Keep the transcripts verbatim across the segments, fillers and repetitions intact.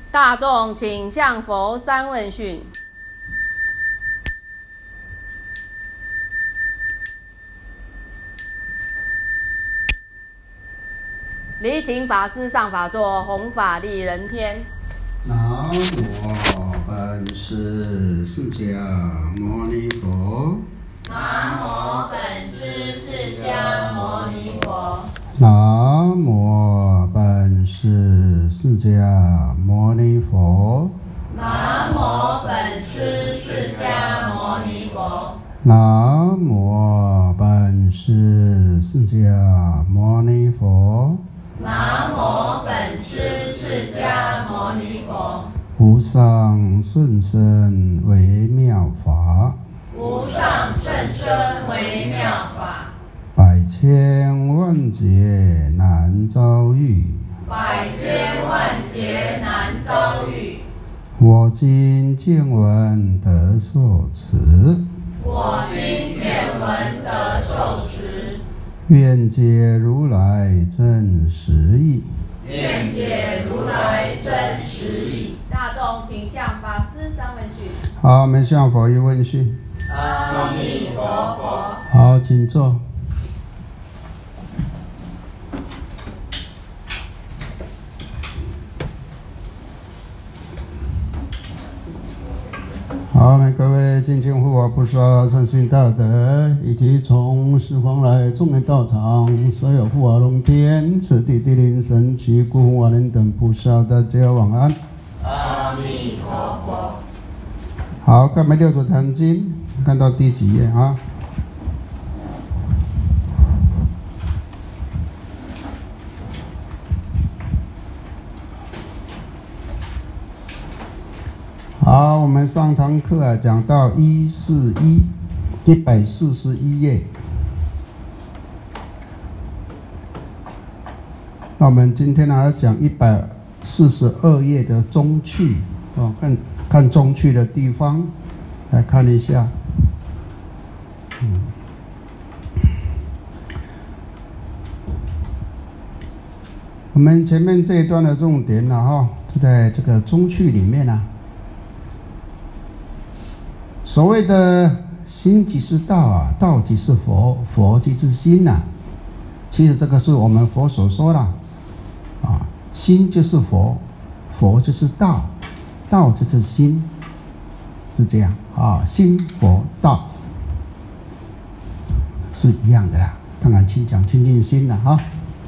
大众请向佛三问讯。礼请法师上法座，弘法利人天。 南无本师释迦牟尼佛。 南无本师释迦牟尼佛。 南无本师释迦牟尼佛。 南无本师释迦牟尼佛。 南无本师释迦牟尼佛。 南无本师释迦牟尼佛。 无上甚深微妙法， 无上甚深微妙法， 百千万劫难遭遇， 百千万劫难遭遇。 我今见闻得受持， 我今见闻得受持， 愿解如来真实义。 愿解如来真实义。大众请向法师三问讯。 好，我们向佛一问讯。 阿弥陀佛。 好，请坐。好，我们各位敬请护法菩萨、善信大德，以及从十方来众人道场，所有护法龙天、此地地灵神奇、孤魂瓦人等菩萨，大家晚安。 阿弥陀佛。 好，看我们六祖坛经，看到第几页啊？好，我们上堂课啊，讲到一四一，一百四十一页。那我们今天呢，要讲一百四十二页的中趣哦，看看中趣的地方，来看一下。嗯，我们前面这一段的重点呢，哈，就在这个中趣里面呢。所谓的心即是道啊，道即是佛，佛即是心呐、啊。其实这个是我们佛所说的啊，心就是佛，佛就是道，道就是心，是这样啊，心佛道是一样的啦。当然，请讲清净心了哈。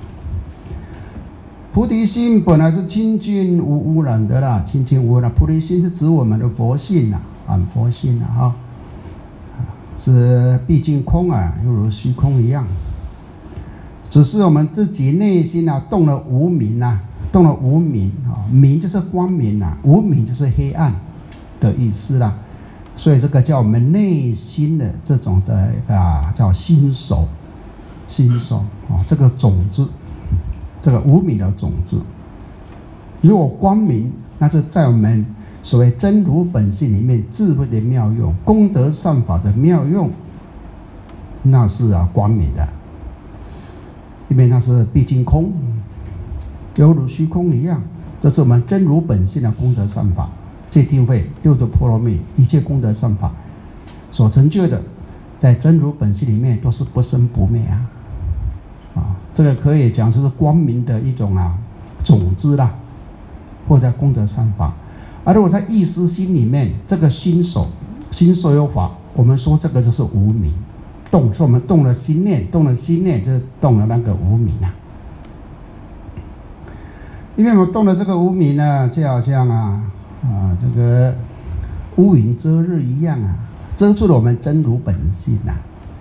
菩提心本来是清净无污染的啦，清净无污染。菩提心是指我们的佛性呐、啊。啊，佛性啊，哈，是毕竟空啊，犹如虚空一样。只是我们自己内心啊，动了无明啊，动了无明啊，明就是光明啊，无明就是黑暗的意思啦。所以这个叫我们内心的这种的啊，叫心手，心手啊，这个种子，这个无明的种子。如果光明，那是在我们所谓真如本性里面智慧的妙用，功德善法的妙用，那是啊光明的，因为那是毕竟空，犹如虚空一样。这是我们真如本性的功德善法，戒定慧六度波罗蜜一切功德善法所成就的，在真如本性里面都是不生不灭啊！啊，这个可以讲是光明的一种啊种子啦，或者功德善法。而如果在意识心里面，这个心手心所有法，我们说这个就是无明动，说我们动了心念，动了心念就是动了那个无明啊。因为我们动了这个无明呢，就好像啊啊这个乌云遮日一样啊，遮住了我们真如本性啊。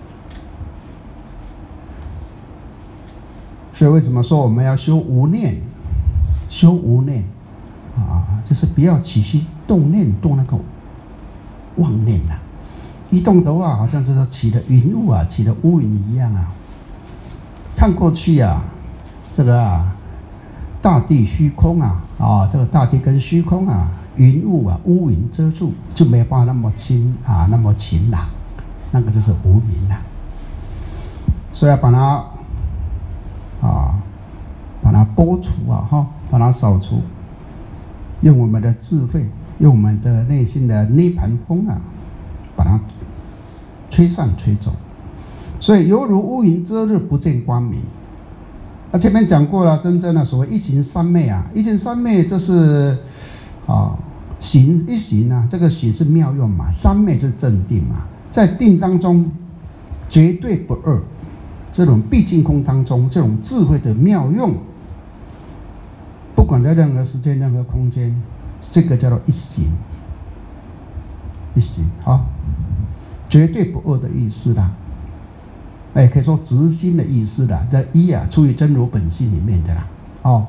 所以为什么说我们要修无念？修无念啊，就是不要起心动念，动那个妄念啊。一动的话，好像就是起了云雾啊，起了乌云一样啊。看过去啊，这个啊，大地虚空啊，啊，这个大地跟虚空啊，云雾啊，乌云遮住，就没有办法那么清啊，那么晴朗，那个就是无明啊。所以要把它啊，把它剥除啊，哈，把它扫除。 用我们的智慧，用我们的内心的涅盘风啊，把它吹散吹走。所以犹如乌云遮日，不见光明。那前面讲过了，真正的所谓一行三昧啊，一行三昧这是啊行一行啊，这个行是妙用嘛，三昧是正定嘛，在定当中绝对不二。这种毕竟空当中，这种智慧的妙用，不管在任何时间、任何空间，这个叫做一行。一行好，绝对不二的意思啦。哎，可以说直心的意思啦。这一啊，出于真如本性里面的啦。哦，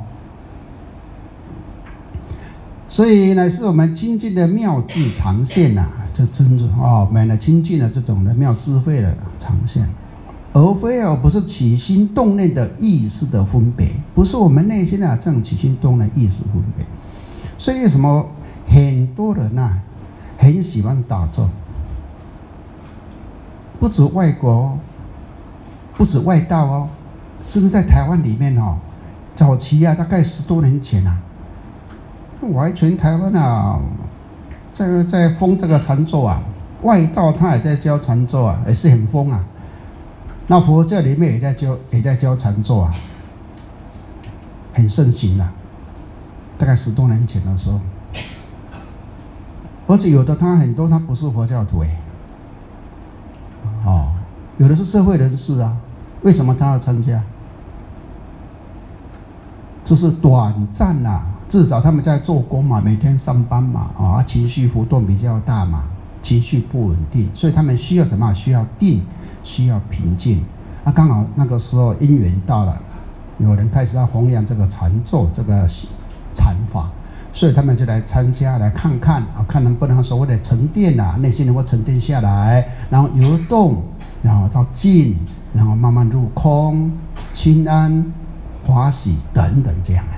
所以呢，是我们清净的妙智常现呐、啊，这真如哦，满了清净的这种的妙智慧的常现。而非哦，不是起心动念的意识的分别，不是我们内心啊这种起心动念意识分别。所以为什么很多人呐、啊、很喜欢打坐？不止外国哦，不止外道哦，甚至在台湾里面哦，早期啊，大概十多年前啊，我还全台湾啊，在在封这个禅坐啊，外道他也在教禅坐啊，也是很疯啊。那佛教里面也在教，也在教禅坐啊，很盛行啊。大概十多年前的时候，而且有的他很多他不是佛教徒哎，哦，有的是社会人士啊。为什么他要参加？就是短暂啊，至少他们在做工嘛，每天上班嘛，啊，情绪浮动比较大嘛，情绪不稳定，所以他们需要怎么？需要定。需要平静啊，刚好那个时候因缘到了，有人开始要弘扬这个禅坐这个禅法，所以他们就来参加，来看看啊，看能不能所谓的沉淀啊，内心能够沉淀下来，然后游动，然后到静，然后慢慢入空，清安、欢喜等等这样。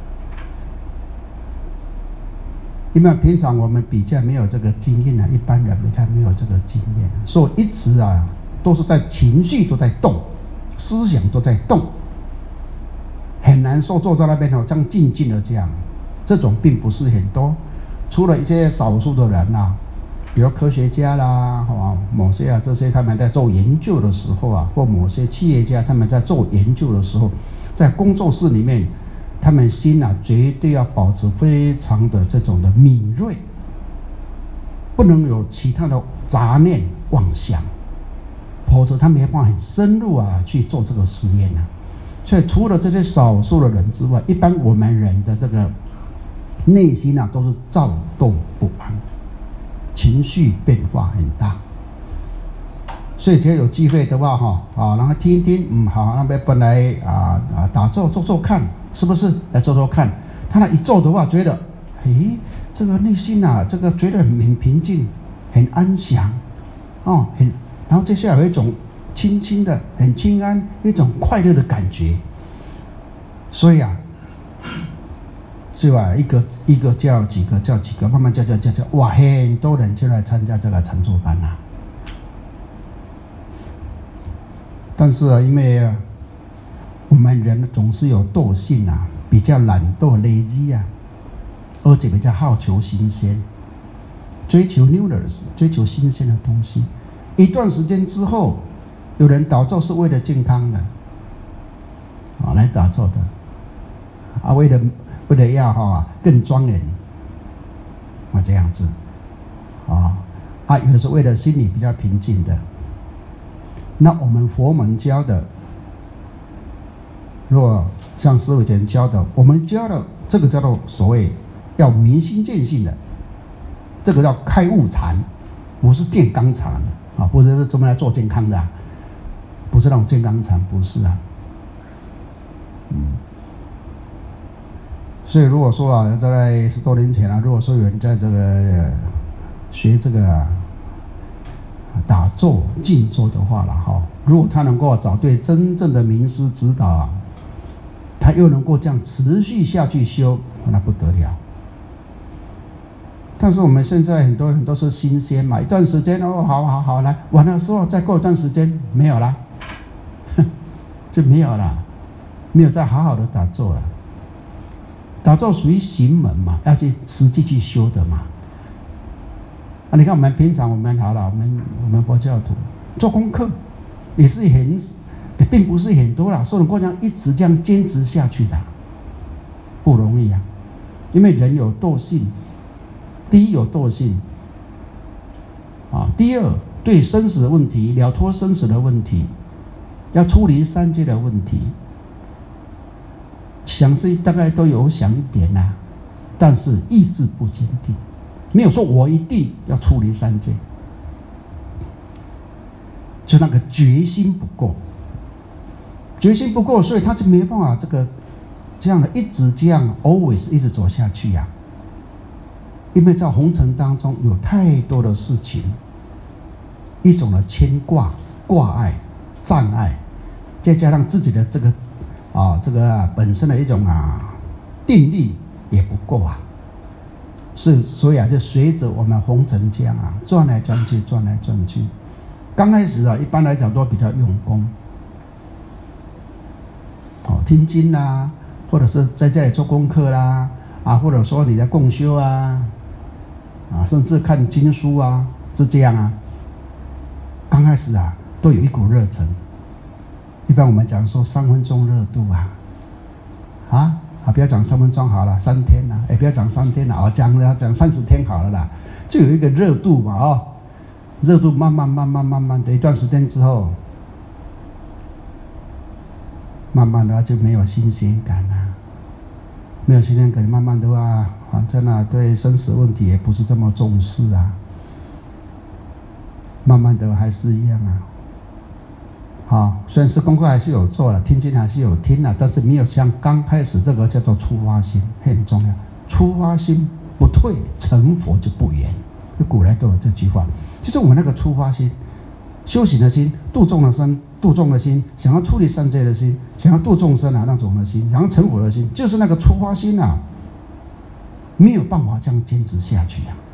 因为平常我们比较没有这个经验啊，一般人比较没有这个经验，所以一直啊。都是在情绪都在动，思想都在动，很难说坐在那边哦，这样静静的这样，这种并不是很多，除了一些少数的人啊，比如科学家啦，啊，某些啊这些他们在做研究的时候啊，或某些企业家他们在做研究的时候，在工作室里面，他们心啊绝对要保持非常的这种的敏锐，不能有其他的杂念妄想。否则他没办法很深入啊去做这个实验啊，所以除了这些少数的人之外，一般我们人的这个内心啊都是躁动不安，情绪变化很大。所以只要有机会的话哈啊，然后听一听，嗯好，那边本来啊啊打坐做做看，是不是来做做看？他那一做的话，觉得，诶，这个内心啊，这个觉得很很平静，很安详，哦，很。然后接下来有一种轻轻的、很轻安、一种快乐的感觉，所以啊，是吧？一个一个叫几个叫几个，慢慢叫叫叫叫，哇，很多人就来参加这个禅坐班啦。但是啊，因为啊，我们人总是有惰性啊，比较懒惰、累积啊，而且比较好求新鲜，追求 newness， 追求新鲜的东西。一段时间之后，有人打坐是为了健康的，啊，来打坐的，啊，为了为了要哈更庄严，啊这样子，啊啊，有的是为了心里比较平静的。那我们佛门教的，如果像师父以前教的，我们教的这个叫做所谓要明心见性的，这个叫开悟禅，不是健康禅。啊，不是专门来做健康的、啊，不是那种健康禅，不是啊。嗯，所以如果说啊，在十多年前啊，如果说有人在这个学这个、啊、打坐、静坐的话了哈，如果他能够找对真正的名师指导、啊，他又能够这样持续下去修，那不得了。但是我们现在很多人都是新鲜嘛，一段时间哦，好好好来，完了之后再过一段时间没有了，就没有了，没有再好好的打坐了。 打坐属于行门嘛，要去实际去修的嘛。啊，你看我们平常我们好了，我们我们佛教徒做功课也是很，也并不是很多啦，所以能够这样一直这样坚持下去的，不容易啊。因为人有惰性，第一有惰性，啊，第二对生死的问题、了脱生死的问题，要处理三界的问题，想是大概都有想一点啦、啊，但是意志不坚定。没有说我一定要处理三界，就那个决心不够，决心不够，所以他就没办法这个这样的一直这样 always 一直走下去呀、啊。因为在红尘当中有太多的事情，一种的牵挂、挂碍、障碍，再加上自己的这个啊这个、啊、本身的一种啊定力也不够啊。是，所以啊，就随着我们红尘这样啊，转来转去，转来转去。刚开始啊，一般来讲都比较用功，哦，听经啦，或者是在家里做功课啦，啊，或者说你在共修啊，啊，甚至看经书啊，是这样啊。刚开始啊，都有一股热忱。一般我们讲说三分钟热度啊，啊。啊，不要讲三分钟好了，三天啦，哎，不要讲三天了，哦，讲要讲三十天好了啦，就有一个热度嘛，哦，热度慢慢慢慢慢慢的一段时间之后，慢慢的就没有新鲜感了，没有新鲜感，慢慢的啊，反正啊，对生死问题也不是这么重视啊，慢慢的还是一样啊。啊，虽然是功课还是有做了，听经还是有听了，但是没有像刚开始这个叫做出发心很重要。出发心不退，成佛就不远。古来都有这句话，就是我们那个出发心、修行的心、度众的心、度众的心，想要处理三界的心，想要度众生啊那种的心，想要成佛的心，就是那个出发心啊，没有办法这样坚持下去啊。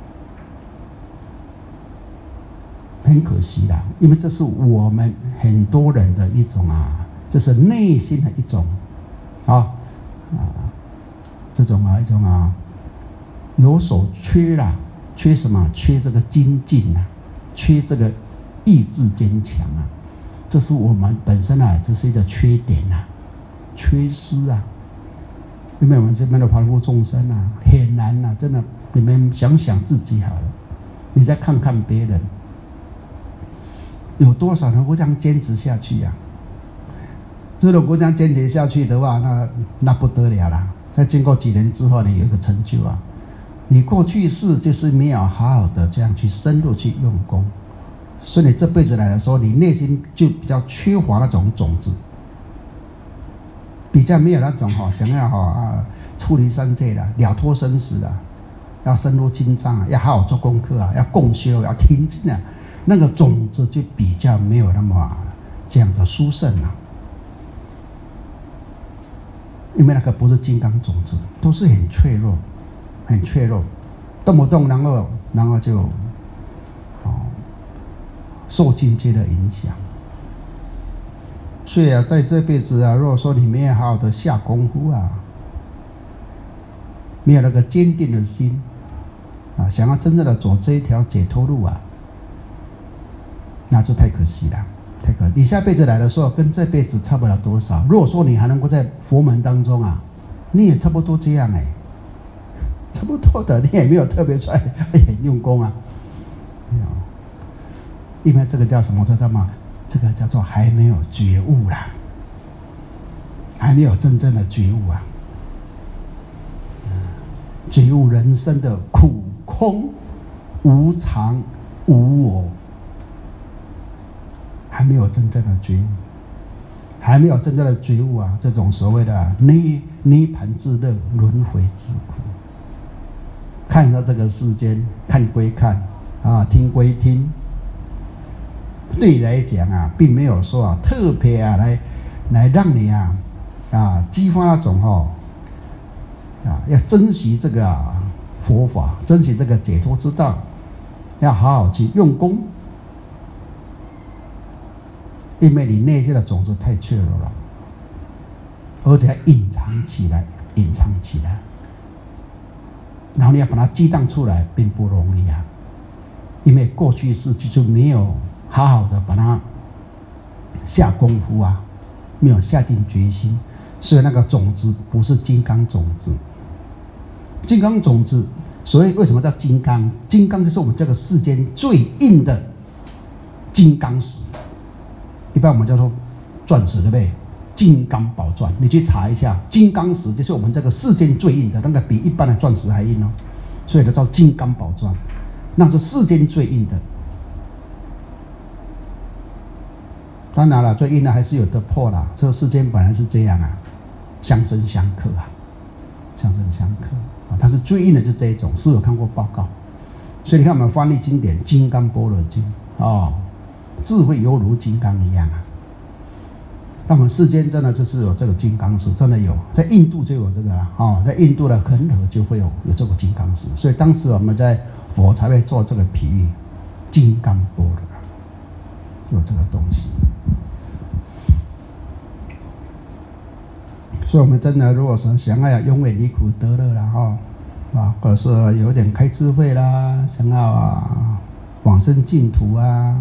很可惜啦，因为这是我们很多人的一种啊，这是内心的一种啊啊，这种啊一种啊有所缺啦，缺什么？缺这个精进啊，缺这个意志坚强啊，这是我们本身啊，这是一个缺点啊，缺失啊。因为我们这边的凡夫众生啊，很难啊，真的，你们想想自己好了，你再看看别人。有多少人会这样坚持下去呀、啊？如果这样坚持下去的话，那那不得了啦！在经过几年之后，你有一个成就啊。你过去世就是没有好好的这样去深入去用功，所以你这辈子来的时候，你内心就比较缺乏那种种子，比较没有那种哈、哦、想要哈、哦、啊处理三界的、了脱生死的，要深入经藏啊，要好好做功课啊，要共修，要听经啊。那个种子就比较没有那么这样的殊胜了、啊，因为那个不是金刚种子，都是很脆弱，很脆弱，动不动然后然后就哦受境界的影响。所以啊，在这辈子啊，如果说你没有好好的下功夫啊，没有那个坚定的心啊，想要真正的走这一条解脱路啊。那就太可惜了，太可惜。你下辈子来的时候，跟这辈子差不了多少。如果说你还能够在佛门当中啊，你也差不多这样哎、欸，差不多的，你也没有特别出来很用功啊。因为这个叫什么？知道吗？这个叫做还没有觉悟啦，还没有真正的觉悟啊。觉悟人生的苦空、无常、无我。还没有真正的觉悟，还没有真正的觉悟啊！这种所谓的涅涅盘之乐、轮回之苦，看到这个世间，看归看啊，听归听，对你来讲啊，并没有说啊特别啊来来让你啊啊激发那种哦啊要珍惜这个、啊、佛法，珍惜这个解脱之道，要好好去用功。因为你内心的种子太脆弱了，而且还隐藏起来， 隐藏起来，然后你要把它激荡出来，并不容易啊。因为过去世纪就没有好好的把它下功夫啊，没有下定决心，所以那个种子不是金刚种子。金刚种子，所以为什么叫金刚？金刚就是我们这个世间最硬的金刚石，一般我们叫做钻石，对不对？金刚宝钻，你去查一下，金刚石就是我们这个世间最硬的，那个比一般的钻石还硬哦，所以它叫金刚宝钻，那是世间最硬的。当然了，最硬的还是有的破啦，这个世间本来是这样啊，相生相克啊，相生相克啊，它是最硬的就是这一种，是有看过报告。所以你看我们翻译经典《金刚般若经》哦，智慧犹如金刚一样啊。那我们世间真的就是有这个金刚石，真的有，在印度就有这个啦，哦，在印度的恒河就会有有这个金刚石，所以当时我们在佛才会做这个比喻，金刚般若有这个东西。所以我们真的如果是想要永远离苦得乐啦，哈啊，或者是有点开智慧啦，想要啊往生净土啊。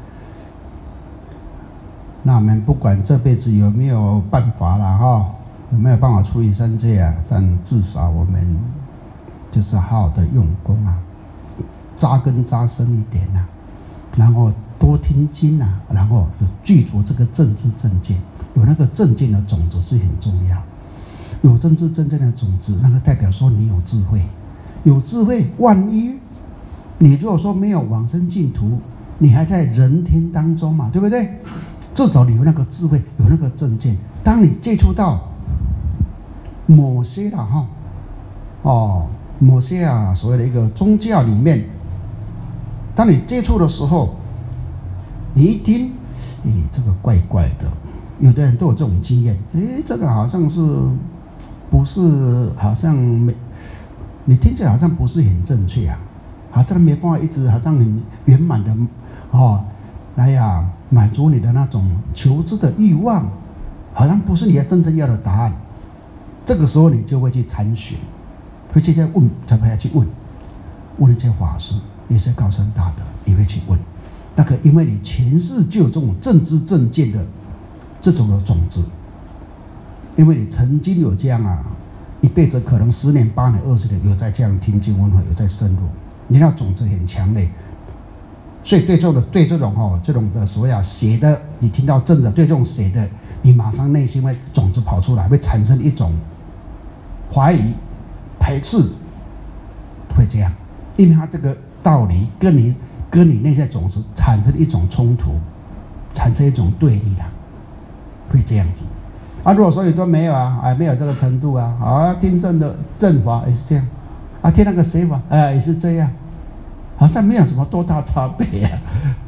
那我们不管这辈子有没有办法啦，哈，有没有办法处理三界啊？但至少我们就是好好的用功啊，扎根扎深一点啊，然后多听经啊，然后有具足这个正知正见，有那个正见的种子是很重要。有正知正见的种子，那个代表说你有智慧，有智慧，万一你如果说没有往生净土，你还在人天当中嘛，对不对？至少你有那个智慧，有那个正见。当你接触到某些啦哈，哦，某些啊所谓的一个宗教里面，当你接触的时候，你一听，诶，这个怪怪的。有的人都有这种经验，诶，这个好像是不是好像没，你听起来好像不是很正确啊，好像没办法一直好像很圆满的哦，来呀。满足你的那种求知的欲望，好像不是你要真正要的答案。这个时候你就会去参学，会去问，才会去问，问一些法师，一些高僧大德，你会去问。那个，因为你前世就有这种正知正见的这种的种子，因为你曾经有这样啊，一辈子可能十年、八年、二十年有在这样听经闻法，有在深入，你那种子很强烈。所以对这种对这种哦这种的所谓啊邪的，你听到正的，对这种邪的，你马上内心会种子跑出来，会产生一种怀疑、排斥，会这样，因为他这个道理跟你跟你内在种子产生一种冲突，产生一种对立啦，会这样子。啊，如果说你都没有啊，哎，没有这个程度啊，啊，听正的正法也是这样，啊，听那个邪法，哎，也是这样。好像没有什么多大差别啊，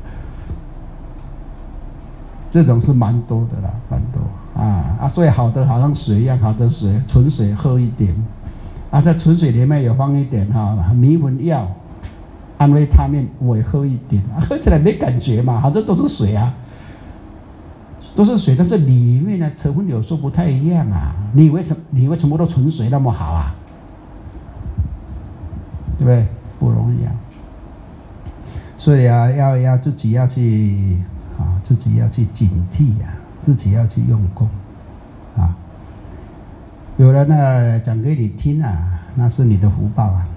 这种是蛮多的啦，蛮多啊啊！所以好的好像水一样，好的水，纯水喝一点啊，在纯水里面有放一点哈、啊、迷魂药、安慰他命，我也喝一点、啊，喝起来没感觉嘛，好像都是水啊，都是水，但是里面的成分有时候不太一样啊。你以为什你以为全部都纯水那么好啊？对不对？不容易啊。所以啊，要要自己要去啊，自己要去警惕啊，自己要去用功啊。有人呢讲给你听啊，那是你的福报啊。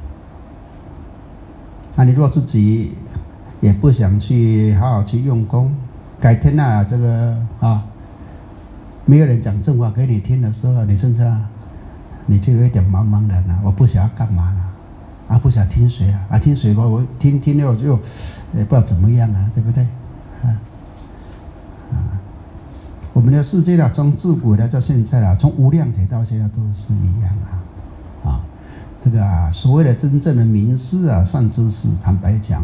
那你如果自己也不想去好好去用功，改天啊，这个啊，没有人讲正话给你听的时候，你甚至啊，你就有一点茫茫然啊，我不晓得干嘛了。啊，不想听谁啊？啊，听谁吧？我听听了就，也不知道怎么样啊，对不对？啊啊，我们的世界啊，从自古来到现在啊，从无量劫到现在都是一样啊。啊，这个啊，所谓的真正的名师啊、善知识，坦白讲，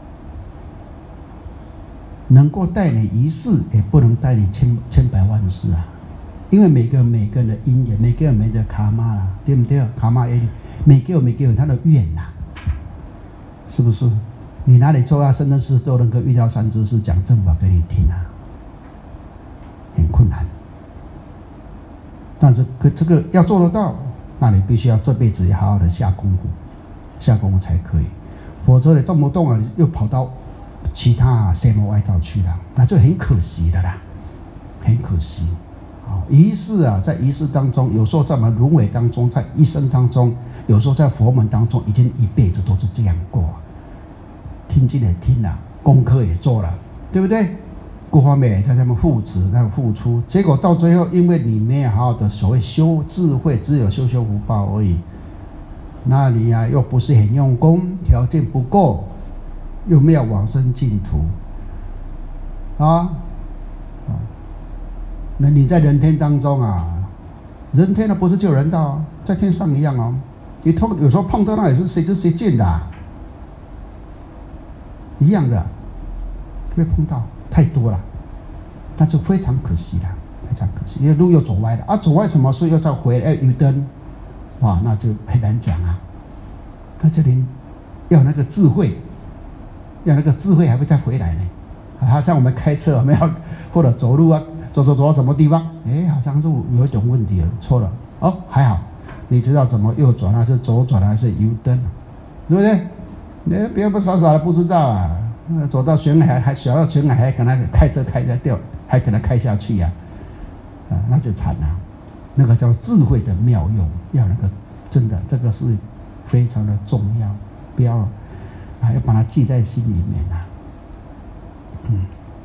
能够带你一世，也不能带你千千百万世啊。因为每个人每个人的因缘，每个人每个人的卡玛啦，对不对？卡玛耶。每个有每个有他的愿呐、啊，是不是？你哪里做到生生世世都能够遇到善知识讲正法给你听啊？很困难。但是可这个要做得到， 那你必须要这辈子也好好的下功夫，下功夫才可以，否则你动不动啊又跑到其他邪魔歪道去了，那就很可惜的啦，很可惜。仪式啊，在仪式当中，有时候在我们轮回当中，在一生当中，有时候在佛门当中，已经一辈子都是这样过。听经也听了，功课也做了，对不对？各方面也在那么付持、在付出，结果到最后，因为你没有好好的所谓修智慧，只有修修福报而已。那你啊，又不是很用功，条件不够，又没有往生净土，啊。那你在人天当中啊，人天呢不是就人道啊，在天上一样哦。你碰有时候碰到那也是谁知谁见的、啊，一样的，会碰到太多了，那就非常可惜了，非常可惜，因为路又走歪了啊，走歪什么事又再回来油灯，哇，那就很难讲啊。那这里要那个智慧，要那个智慧还会再回来呢。好像我们开车，我们要或者走路啊。走走走到什么地方？哎，好像路有一种问题了，错了。哦，还好，你知道怎么右转还是左转还是油灯，对不对？你不要不傻傻的不知道啊！走到悬崖还小到悬崖还可能开车开得掉，还可能开下去呀、啊，啊，那就惨了。那个叫智慧的妙用，要那个真的这个是非常的重要，不要啊，要把它记在心里面啊。嗯。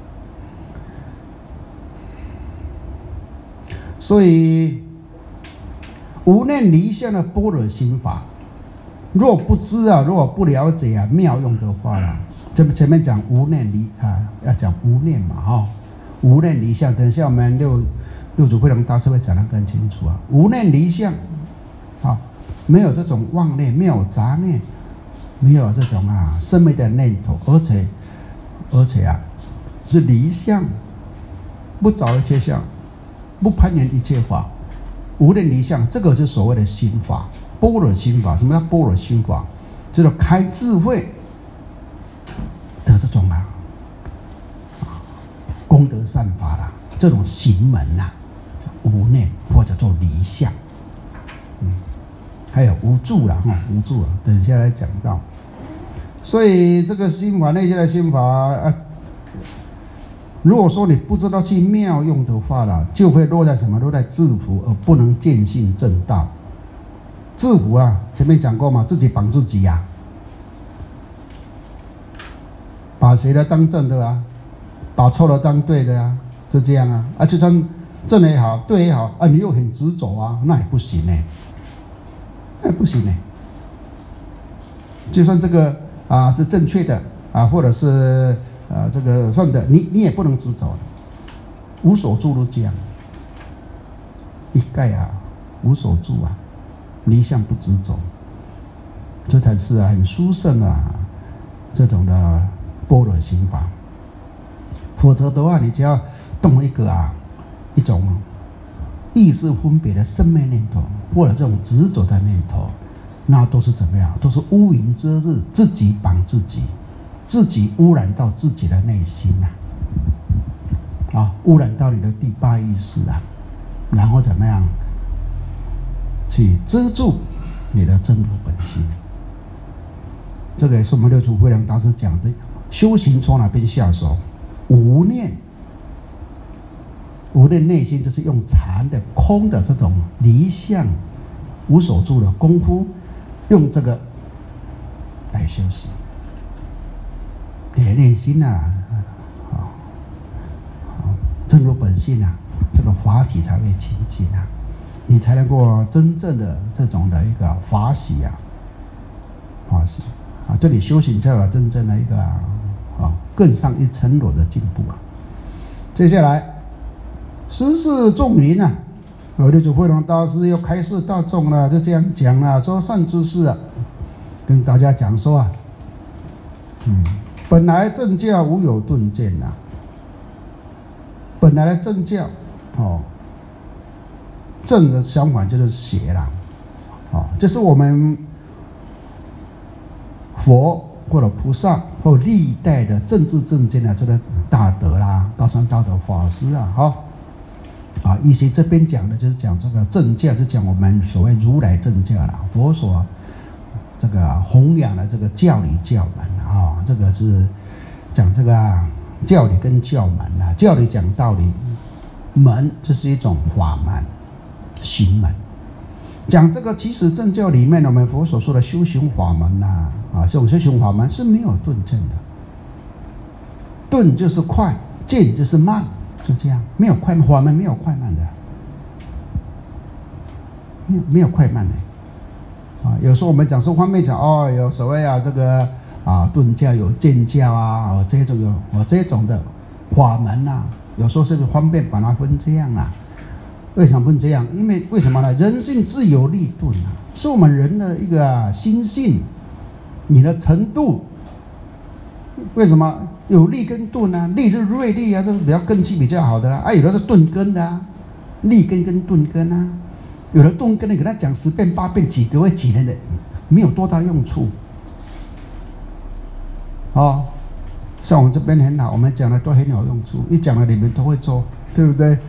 所以无念离相的般若心法，若不知啊，若不了解啊妙用的话啦，这不前面讲无念离啊，要讲无念嘛哈、哦，无念离相，等一下我们六六祖慧能大师会讲得更清楚啊。无念离相，啊，没有这种妄念，没有杂念，没有这种啊生灭的念头，而且而且啊是离相，不找一切相。不攀缘一切法，无念离相，这个就是所谓的心法，般若心法。什么叫般若心法？就是开智慧的这种啊，功德善法啦，这种行门呐、啊，无念或者做离相，嗯，还有无助啦，哈，无助啊，等一下来讲到。所以这个心法，内在的心法啊。如果说你不知道去妙用的话啦，就会落在什么？落在自负，而不能见性正道。自负啊，前面讲过嘛，自己绑自己呀、啊，把谁的当正的啊，把错的当对的啊，就这样啊。啊，就算正也好，对也好啊，你又很执着啊，那也不行呢、欸，那也不行呢、欸。就算这个啊是正确的啊，或者是。啊，这个算的，你你也不能执着，无所住都这样，一概啊无所住啊，离相不执着，这才是啊很殊胜啊这种的般若心法。否则的话，你只要动一个啊一种意识分别的生灭念头，或者这种执着的念头，那都是怎么样？都是乌云遮日，自己绑自己。自己污染到自己的内心呐、啊，啊，污染到你的第八意识啊，然后怎么样去遮住你的真如本心？这个也是我们六祖慧能大师讲的，修行从哪边下手？无念，无念内心就是用禅的空的这种离相无所住的功夫，用这个来修行。你的内心啊，啊，真如本性啊，这个法体才会清净啊，你才能够真正的这种的一个法喜啊，法喜啊，对你修行才有真正的一个啊更上一层楼的进步啊。接下来，十世众民啊，我六祖慧能大师又开示大众了，就这样讲了，说善知识啊，跟大家讲说啊，嗯。本来正教无有顿见呐、啊，本来的正教，哦，正的相反就是邪啦，哦，就是我们佛或者菩萨或历代的政治正见的这个大德啦，高僧大德法师啊，哈、哦，啊， 啊，以及这边讲的就是讲这个正教，就讲我们所谓如来正教啦，佛所这个弘扬的这个教理教门啊，这个是讲这个、啊、教理跟教门啊，教理讲道理，门这是一种法门行门。讲这个其实正教里面我们佛所说的修行法门呐、啊，啊，这种修行法门是没有顿证的，顿就是快，渐就是慢，就这样，没有快慢，法门没有快慢的，没有没有快慢的。啊，有时候我们讲说方面讲哦，有所谓啊这个啊顿教有渐教啊，哦这种有哦这种的法门呐、啊，有时候是不是方便把它分这样啊？为什么分这样？因为为什么呢？人性自有力顿啊，是我们人的一个、啊、心性，你的程度。为什么有力跟顿啊？力是锐利啊，这是比较根气比较好的啊，啊有的是钝根的啊，力根跟钝根啊。有的钝根的给他讲十遍八遍几个月几年的，没有多大用处。哦，像我们这边很好，我们讲的都很有用处，一讲了你们都会做，对不对？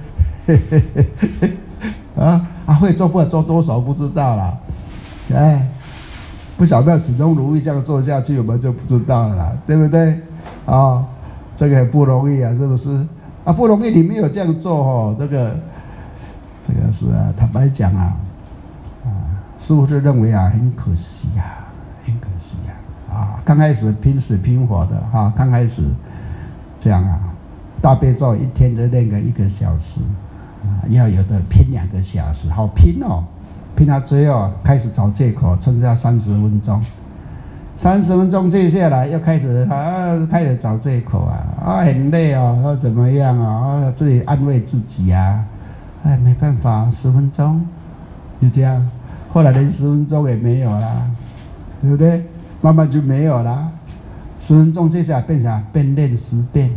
啊啊，会做不做多少不知道啦，哎，不晓得始终如一这样做下去，我们就不知道了啦，对不对？啊、哦，这个很不容易啊，是不是？啊，不容易，你没有这样做哦，这个。这个是啊，坦白讲啊，啊，师父就认为啊，很可惜啊，很可惜啊，啊，刚开始拼死拼活的哈、啊，刚开始这样啊，大悲咒一天就练个一个小时，啊，要有的拼两个小时，好拼哦，拼到最后开始找借口，剩下三十分钟，三十分钟接下来又开始啊，开始找借口啊，啊，很累哦，要怎么样啊，啊，自己安慰自己啊。哎，没办法，十分钟就这样，后来连十分钟也没有啦，对不对？慢慢就没有啦。十分钟接下来变啥？变练十遍，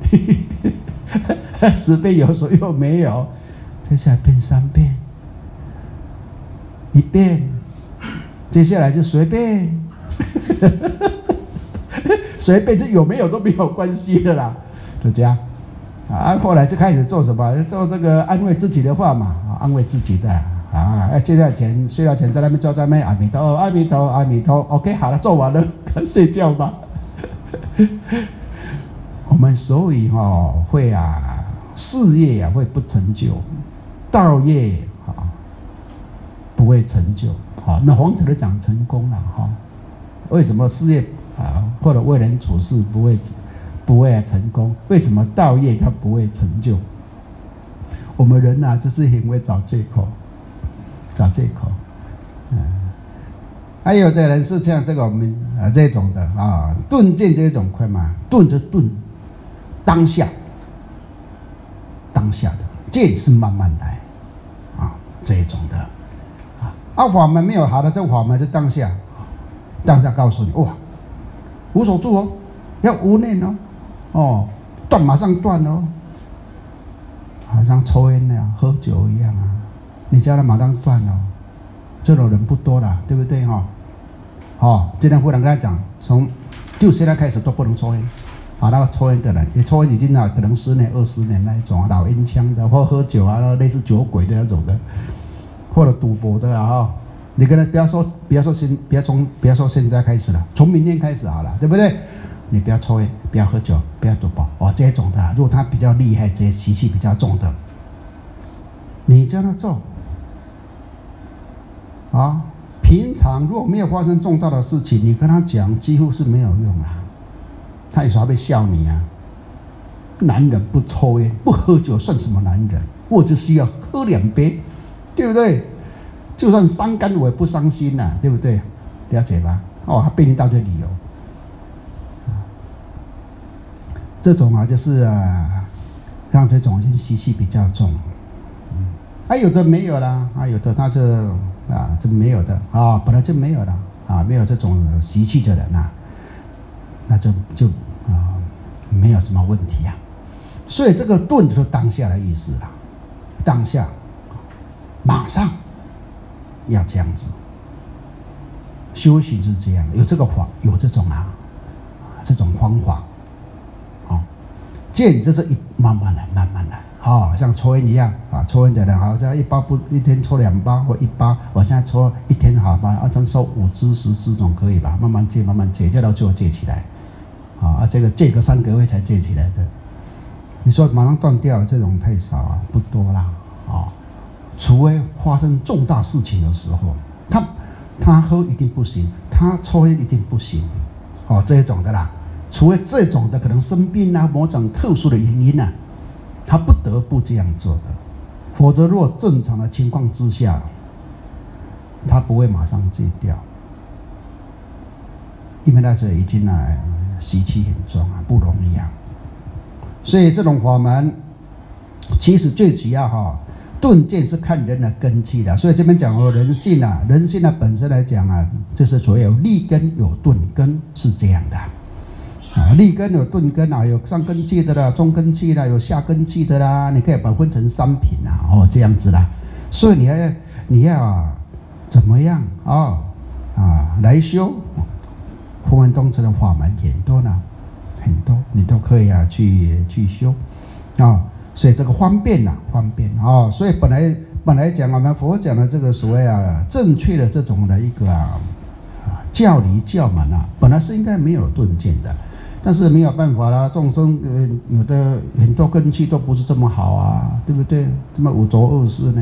十遍有时候又没有，接下来变三遍，一遍，接下来就随便，随便这有没有都没有关系的啦，就这样。啊，后来就开始做什么？做这个安慰自己的话嘛，安慰自己的啊。睡觉前，睡觉前在那边坐在那边，阿弥陀，阿弥陀，阿弥陀。OK， 好了，做完了，睡觉吧。我们所以哈、哦、会啊，事业啊会不成就，道业啊不会成就。好，那黄子都讲成功了哈。为什么事业啊或者为人处事不会？不会成功，为什么道业它不会成就？我们人啊，就是很会找借口，找借口。嗯，还有的人是像这个我们啊这种的啊，顿渐这种快嘛，顿就顿，当下，当下的渐是慢慢来，啊这一种的，啊，啊法门没有好的，这个法门是当下，当下告诉你哇，无所住哦，要无念哦。哦，断马上断哦，好像抽烟那样、喝酒一样啊，你叫他马上断哦，这种人不多了，对不对哈、哦？哦，今天忽然跟他讲，从就现在开始都不能抽烟，啊，那个抽烟的人，也抽烟已经啊，可能十年、二十年那一种老烟枪的，或喝酒啊，类似酒鬼的那种的，或者赌博的啊，哈，你跟他不要说，不要说现，不要从，不要说现在开始了，从明天开始好了，对不对？你不要抽烟，不要喝酒，不要赌博哦，这种的，如果他比较厉害，这些习气比较重的，你叫他做啊。平常如果没有发生重大的事情，你跟他讲几乎是没有用啊。他有时候会笑你啊，男人不抽烟不喝酒算什么男人？我只需要喝两杯，对不对？就算伤肝我也不伤心呐、啊，对不对？了解吧？哦，他背一大堆理由。这种啊，就是啊，像这种习气比较重，嗯，还、啊、有的没有啦，还、啊、有的他是啊，这没有的啊，本来就没有的啊，没有这种习气的人呐、啊，那就就啊，没有什么问题啊。所以这个顿就是当下的意思啦，当下，马上要这样子，修行是这样，有这个法，有这种啊，这种方法。渐就是一慢慢来，慢慢来啊、哦，像抽烟一样啊，抽烟的人好像一包不一天抽两包或一包，我现在抽一天好吧，啊，咱抽五支十支总可以吧？慢慢戒，慢慢戒，戒到最后戒起来，啊，这个戒个三个月才戒起来的。你说马上断掉这种太少啊，不多啦，啊、哦，除非发生重大事情的时候，他他喝一定不行，他抽烟一定不行，哦，这种的啦。除非这种的可能生病啊，某种特殊的原因啊，他不得不这样做的。否则，如果正常的情况之下，他不会马上戒掉，因为那时候已经啊习气很重啊，不容易啊。所以这种法门，其实最主要哈、哦，顿渐是看人的根气的。所以这边讲哦，人性啊，人性啊本身来讲啊，就是所谓有立根有顿根，是这样的。啊，立根有顿根啊，有上根器的啦，中根器啦，有下根器的啦，你可以把它分成三品啊，哦，这样子啦。所以你要你要、啊、怎么样啊、哦、啊来修？佛门东禅的法门很多呢，很多你都可以啊去去修啊、哦，所以这个方便呐、啊，方便啊、哦。所以本来本来讲我们佛讲的这个所谓啊正确的这种的一个啊教理教门啊，本来是应该没有顿渐的。但是没有办法啦，众生呃有的很多根器都不是这么好啊，对不对？这么五浊恶世呢，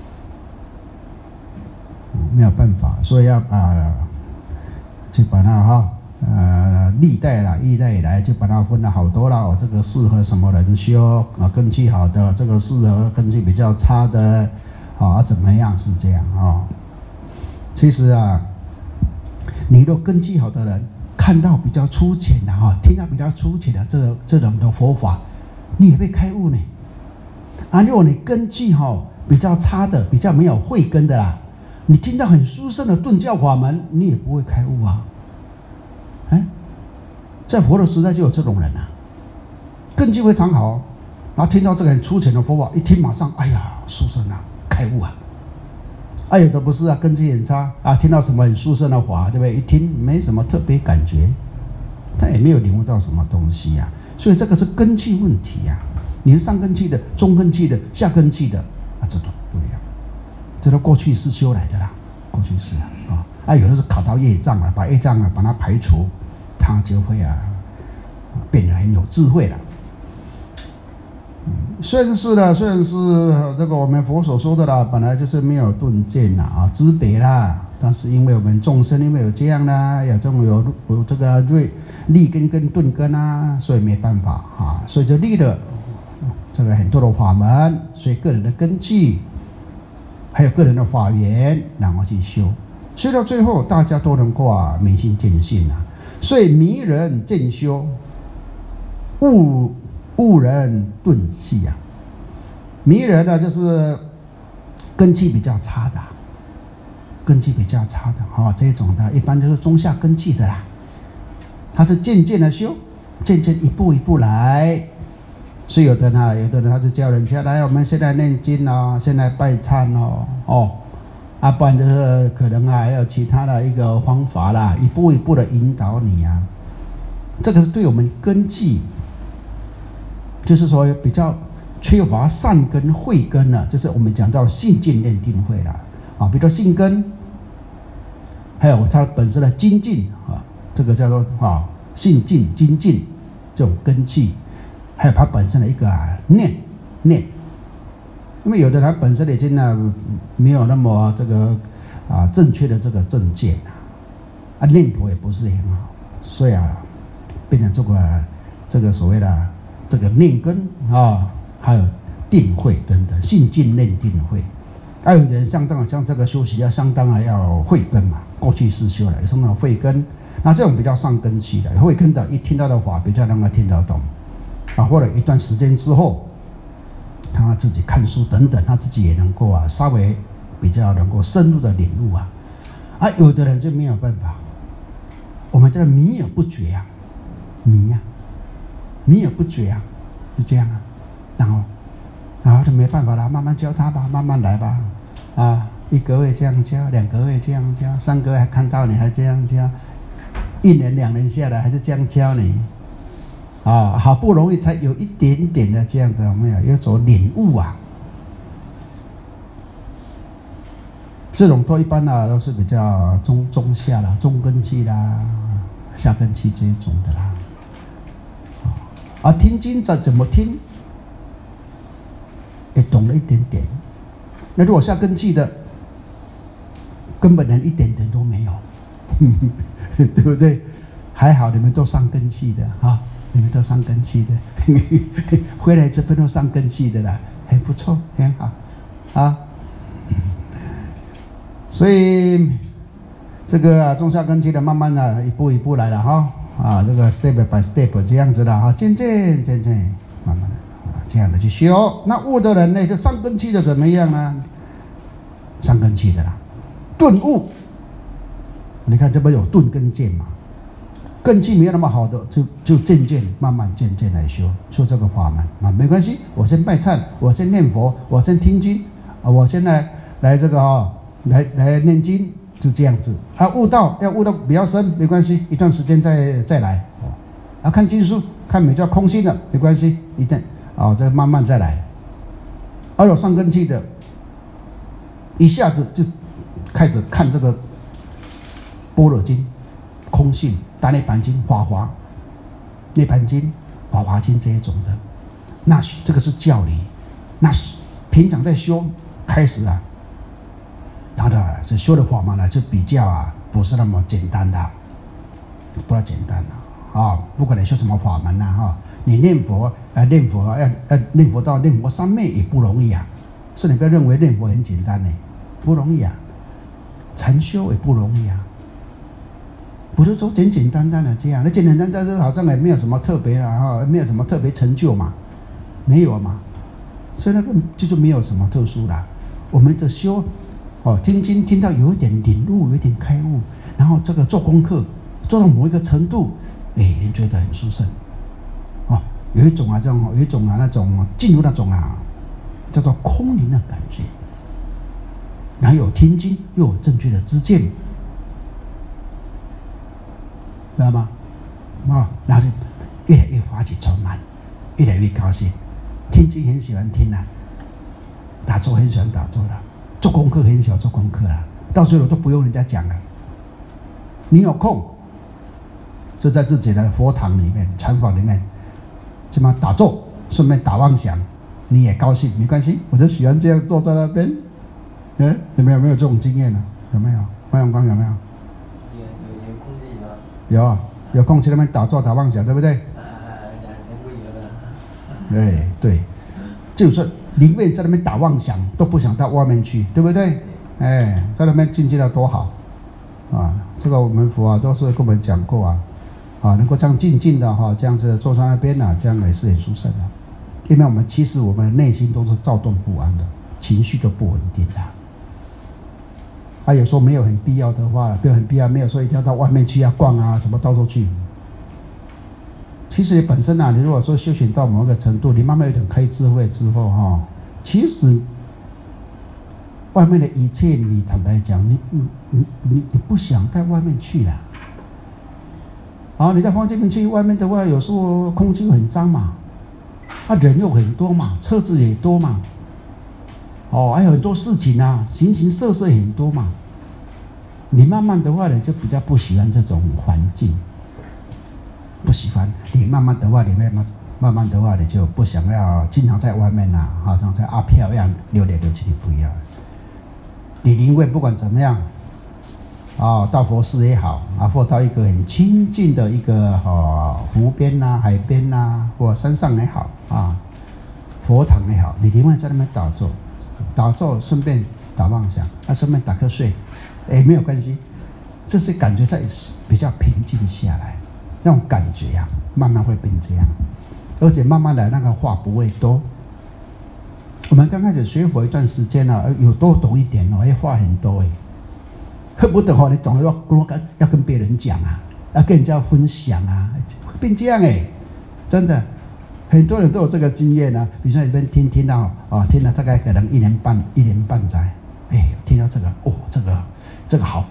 没有办法，所以要啊，去把它哈呃历代啦，历代以来就把它分了好多了。哦，这个适合什么人修啊？根器好的，这个适合根器比较差的，啊怎么样是这样啊、哦？其实啊，你若根器好的人。看到比较粗浅的哈，听到比较粗浅的这个这种的佛法，你也会开悟呢。啊，如果你根器哈比较差的，比较没有慧根的啦，你听到很殊胜的顿教法门，你也不会开悟啊。哎，在佛的时代就有这种人啊，根器非常好，然后听到这个很粗浅的佛法，一听马上哎呀殊胜啊，开悟啊。啊，有的不是啊，根基很差啊，听到什么很殊胜的法，对不对？一听没什么特别感觉，他也没有领悟到什么东西呀、啊，所以这个是根器问题呀、啊。你是上根器的、中根器的、下根器的啊，这都不一样，这都过去是修来的啦，过去是啊啊，有的是考到业障了，把业障啊把它排除，他就会啊变得很有智慧了。虽然是的，虽然是这个我们佛所说的啦，本来就是没有顿渐啦啊，知别啦，但是因为我们众生因为有这样啦，有这种有有这个锐立根跟顿根啊，所以没办法啊，所以就立了这个很多的法门，所以个人的根器，还有个人的法缘，然后去修，修到最后大家都能够啊明心见性啊，所以迷人渐修，悟。悟人顿气呀、啊，迷人呢就是根气比较差的，根气比较差的哈、哦，这种的一般就是中下根气的啦，他是渐渐的修，渐渐一步一步来，所以有的呢，有的人他是叫人家来，我们现在念经哦，现在拜忏哦，哦，啊，不然就是可能啊还有其他的一个方法啦，一步一步的引导你啊，这个是对我们根气。就是说比较缺乏善根慧根了，就是我们讲到信进念定慧了啊，比如说信根，还有它本身的精进啊，这个叫做啊信进精进这种根器，还有它本身的一个啊念念，因为有的人本身已经呢没有那么这个啊正确的这个正见啊，念头也不是很好，所以啊变成这个这个所谓的。这个念根啊，还有定慧等等，信进念定慧。还有人相当像这个修习要相当啊要慧根嘛，过去是修了，有什么慧根？那这种比较上根器的，慧根的，一听到的话比较能够听得懂啊，或者一段时间之后，他自己看书等等，他自己也能够啊稍微比较能够深入的领悟啊。啊，有的人就没有办法，我们叫迷而不觉啊，迷啊。迷而不觉啊，就这样啊，然后，然后就没办法了，慢慢教他吧，慢慢来吧，啊，一个月这样教，两个月这样教，三个月还看到你还这样教，一年两年下来还是这样教你， 啊，好不容易才有一点点的这样的，有没有？有种领悟啊。这种都一般呢、啊，都是比较中中下啦、中根器啦、下根器这一种的啦。啊，听经怎怎么听？也懂了一点点。那如果下根器的，根本连一点点都没有，对不对？还好你们都上根器的啊，你们都上根器的，回来这边都上根器的啦，很不错，很好啊。所以这个啊，中下根器的，慢慢的一步一步来了哈啊，这个 step by step 这样子的哈，渐渐渐渐慢慢的啊，这样的去修。那悟的人呢，就上根器的怎么样呢？上根器的啦，顿悟。你看这边有顿跟渐嘛，根器没有那么好的，就就渐渐慢慢渐渐来修修这个法门啊，没关系，我先拜忏，我先念佛，我先听经啊，我现在来这个啊。来来念经就这样子啊，悟道要悟到比较深没关系，一段时间再再来啊，看经书看比较空心的没关系，一旦啊再慢慢再来。而有上根器的，一下子就开始看这个般若经、空性、大涅盘经、法华、涅盘经、法华经这一种的，那这个是教理，那是平常在修开始啊。然后呢，这修的法门呢，就比较啊，不是那么简单的，不太简单的啊。不管你修什么法门呐、啊，哈，你念佛，呃，念佛要呃念佛到念佛三昧也不容易啊。所以你不要认为念佛很简单呢，不容易啊。禅修也不容易啊，不是说简简单单的这样，那简简单单的好像也没有什么特别啊，哈，没有什么特别成就嘛，没有嘛。所以那个就就没有什么特殊的。我们的修。哦，听经听到有一点领悟，有一点开悟，然后这个做功课做到某一个程度，哎，你觉得很殊胜，哦，有一种啊，这种有一种啊，那种进入那种啊，叫做空灵的感觉，然后有听经，又有正确的知见，知道吗？啊、哦，然后就越来越发起充满，越来越高兴，听经很喜欢听啊，打坐很喜欢打坐的。做功课很喜欢做功课啦，到最后都不用人家讲了。你有空，就在自己的佛堂里面、禅房里面，这么打坐，顺便打妄想，你也高兴，没关系。我就喜欢这样坐在那边。哎，有没有没有这种经验呢？有没有？万永光有没有？ 有有有空就有了。 有有空去那边打坐打妄想，对不对？ 啊，两千不有了。 对对，就是。宁愿在那边打妄想，都不想到外面去，对不对？哎，在那边境界了多好啊！这个我们佛啊都是跟我们讲过啊，啊，能够这样静静的哈、啊，这样子坐在那边呢、啊，这样也是很殊胜的。因为我们其实我们的内心都是躁动不安的，情绪都不稳定的。啊，有时候没有很必要的话，没有很必要，没有说一定要到外面去要逛啊，什么到处去。其实本身啊，你如果说修行到某一个程度，你慢慢有点开智慧之后哈、哦，其实外面的一切，你坦白讲，你你你你你不想在外面去了。好，你在房间里面去，外面的话，有时候空气很脏嘛，啊，人又很多嘛，车子也多嘛，哦，还有很多事情啊，形形色色很多嘛。你慢慢的话，你就比较不喜欢这种环境。不喜欢你，慢慢的话，你慢慢慢慢的话，你就不想要经常在外面呐、啊，好像在阿飘一样溜来溜去，你不要。你宁愿不管怎么样，啊、哦，到佛寺也好，啊，或到一个很清静的一个哦湖边呐、啊、海边呐、啊，或山上也好啊，佛堂也好，你宁愿在那边打坐，打坐顺便打妄想，啊，顺便打瞌睡，哎，没有关系，这是感觉在比较平静下来。那种感觉呀、啊，慢慢会变这样，而且慢慢的那个话不会多。我们刚开始学佛一段时间了、啊，有多懂一点哦，哎，话很多哎，恨不得哦，你懂了要要跟别人讲啊，要跟人家分享啊，会变这样哎，真的，很多人都有这个经验啊。比如说你边听听到啊，听了大概可能一年半一年半载，哎，听到这个哦，这个这个好，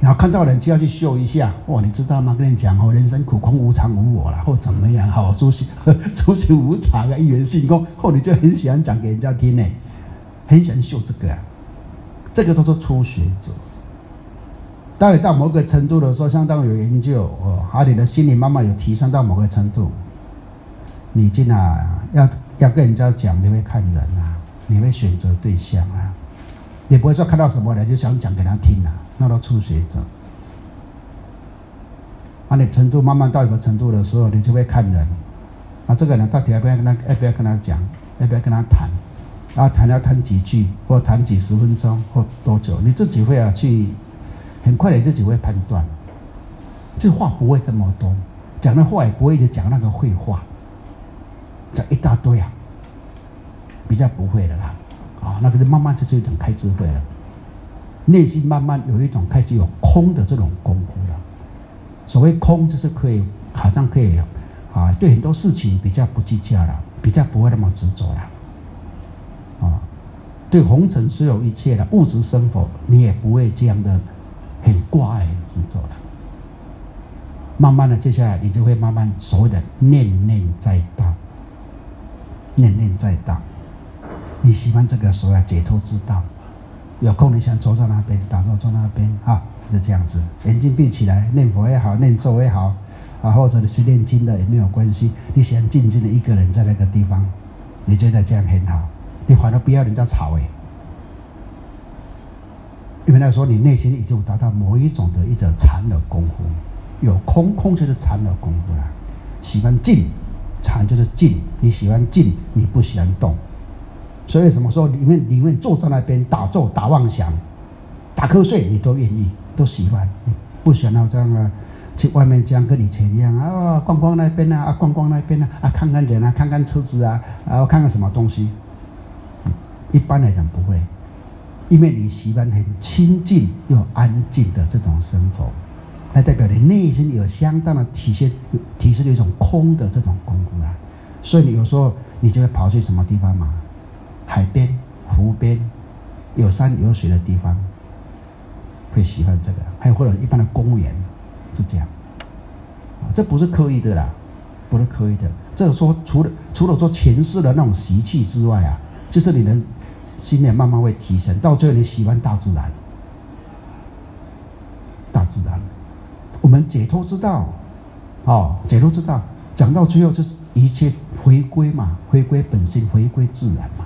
然后看到人就要去秀一下，哇，你知道吗？跟你讲哦，人生苦空无常无我啦，或怎么样，好，诸行诸行无常啊，一元性空，后你就很喜欢讲给人家听呢，很喜欢秀这个啊，这个都是初学者。当你到某个程度的时候，相当有研究哦，而你的心理慢慢有提升到某个程度，你进来要要跟人家讲，你会看人啊，你会选择对象啊，也不会说看到什么人就想讲给他听啊。那都初学者，啊，你程度慢慢到一个程度的时候，你就会看人，啊，这个人到底要不要跟他，要不要跟他讲，要不要跟他谈，然后谈要谈几句，或谈几十分钟，或多久，你自己会啊去，很快你自己会判断，这话不会这么多，讲的话也不会一直讲那个废话，讲一大堆啊，比较不会的啦，啊，那个是慢慢就是一种开智慧了。内心慢慢有一种开始有空的这种功夫了。所谓空，就是可以好像可以啊，对很多事情比较不计较了，比较不会那么执着了。啊，对红尘所有一切的物质生活，你也不会这样的很挂碍、很执着了。慢慢的，接下来你就会慢慢所谓的念念在道，念念在道。你喜欢这个所谓的解脱之道。有空你想坐在那边，打坐坐那边啊，就这样子，眼睛闭起来，念佛也好，念咒也好，啊，或者是念经的也没有关系。你喜欢静静的一个人在那个地方，你觉得这样很好，你反而不要人家吵哎，因为那时候你内心已经达到某一种的一种禅的功夫，有空，空就是禅的功夫了。喜欢静，禅就是静，你喜欢静，你不喜欢动。所以什么时候里面里面坐在那边打坐、打妄想、打瞌睡，你都愿意，都喜欢，不喜欢到这样啊，去外面这样跟以前一样啊，逛逛那边啊，啊逛逛那边啊，啊看看人啊，看看车子啊，然后看看什么东西。一般来讲不会，因为你喜欢很清静又安静的这种生活，那代表你内心有相当的体现，提示了一种空的这种功夫啊。所以你有时候你就会跑去什么地方嘛？海边、湖边，有山有水的地方，会喜欢这个。还有或者一般的公园，是这样。这不是刻意的啦，不是刻意的。这个说除了除了说前世的那种习气之外啊，就是你的心念慢慢会提升，到最后你喜欢大自然。大自然，我们解脱之道，哦，解脱之道，讲到最后就是一切回归嘛，回归本性，回归自然嘛。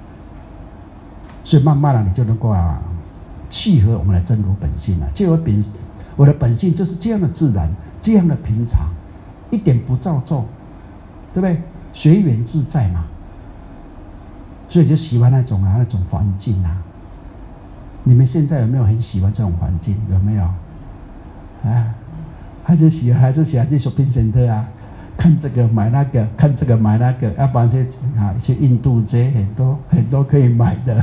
所以慢慢的你就能够啊，契合我们的真如本性了。契合本我的本性就是这样的自然，这样的平常，一点不造作，对不对？随缘自在嘛。所以就喜欢那种啊那种环境啊。你们现在有没有很喜欢这种环境？有没有？啊，还是喜欢还是喜欢去 shopping center 啊？看这个买那个，看这个买那个，要不然就啊去印度街很多很多可以买的。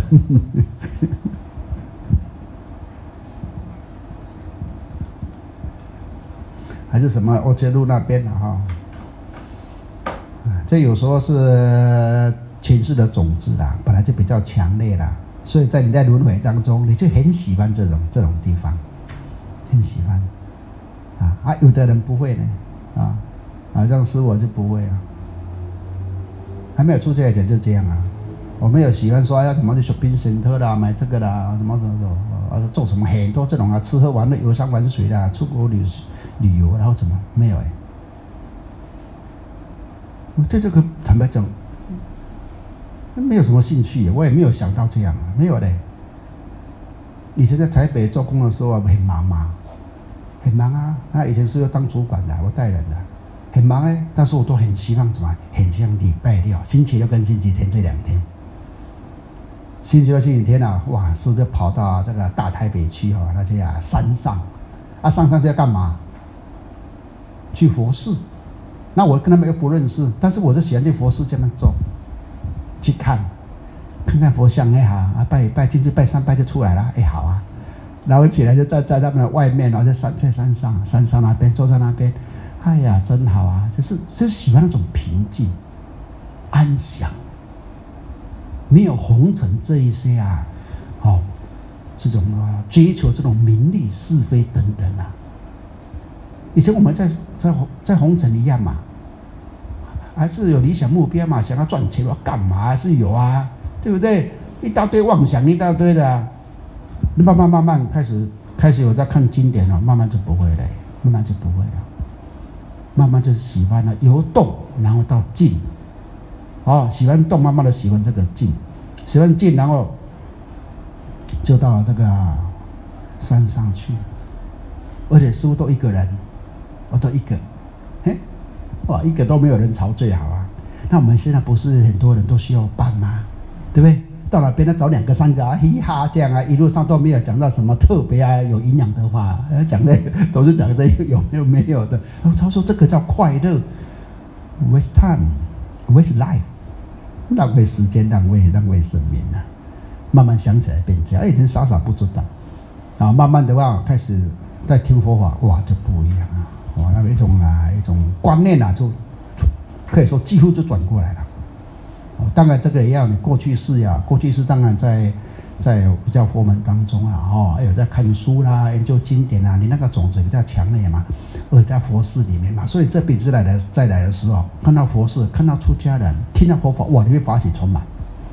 还是什么欧街路那边啊哈，这有时候是前世的种子啦，本来就比较强烈啦，所以在你在轮回当中，你就很喜欢这种这种地方，很喜欢啊啊，有的人不会呢啊。好像是我就不会啊，还没有出去以前就这样啊。我没有喜欢说要什么去 shopping center 啦，买这个啦，什么什么什么，啊，做什么很多这种啊，吃喝玩乐、游山玩水啦，出国旅旅游，然后怎么没有哎、欸？我对这个坦白讲，没有什么兴趣，我也没有想到这样，没有嘞。以前在台北做工的时候啊，很忙嘛，很忙啊。那以前是要当主管的，我带人的。很忙哎，但是我都很希望什么？很像礼拜六、星期六跟星期天这两天。星期六、星期天啊，哇，是就跑到这个大台北区哦，那些啊山上，啊上山就要干嘛？去佛寺。那我跟他们又不认识，但是我就喜欢去佛寺这样走，去看，看看佛像哎好啊，拜一拜，进去拜三拜就出来了，哎好啊。然后起来就站在他们的外面，然后在山在山上，山上那边坐在那边。哎呀，真好啊！就是就是喜欢那种平静、安详，没有红尘这一些啊，哦， 这种啊追求这种名利是非等等啊。以前我们在在在红尘一样嘛，还是有理想目标嘛，想要赚钱要干嘛还是有啊，对不对？一大堆妄想，一大堆的、啊，慢慢慢慢开始开始有在看经典了，慢慢就不会了，慢慢就不会了，慢慢就是喜欢了由动，然后到静，哦，喜欢动，慢慢的喜欢这个静，喜欢静，然后就到这个山上去，而且师父都一个人。我都一个，嘿，哇，一个都没有人潮最好啊。那我们现在不是很多人都需要伴吗？对不对？到哪边呢找两个三个啊，嘻哈这样啊，一路上都没有讲到什么特别啊有营养的话，讲的都是讲这有没有没有的。然后他说这个叫快乐 ，waste time，waste life， 浪费时间，浪费浪费生命啊。慢慢想起来变这样，以前傻傻不知道，啊，慢慢的话开始在听佛法，哇，就不一样啊。哦，那么一种啊，一种观念啊，就可以说几乎就转过来了。哦，当然这个也要你过去式呀，过去式当然在在比较佛门当中啊，哦，还有在看书啦、研究经典啊，你那个种子比较强烈嘛，而在佛寺里面嘛，所以这辈子来的再来的时候，看到佛寺，看到出家人，听到佛法，哇，你会法喜充满，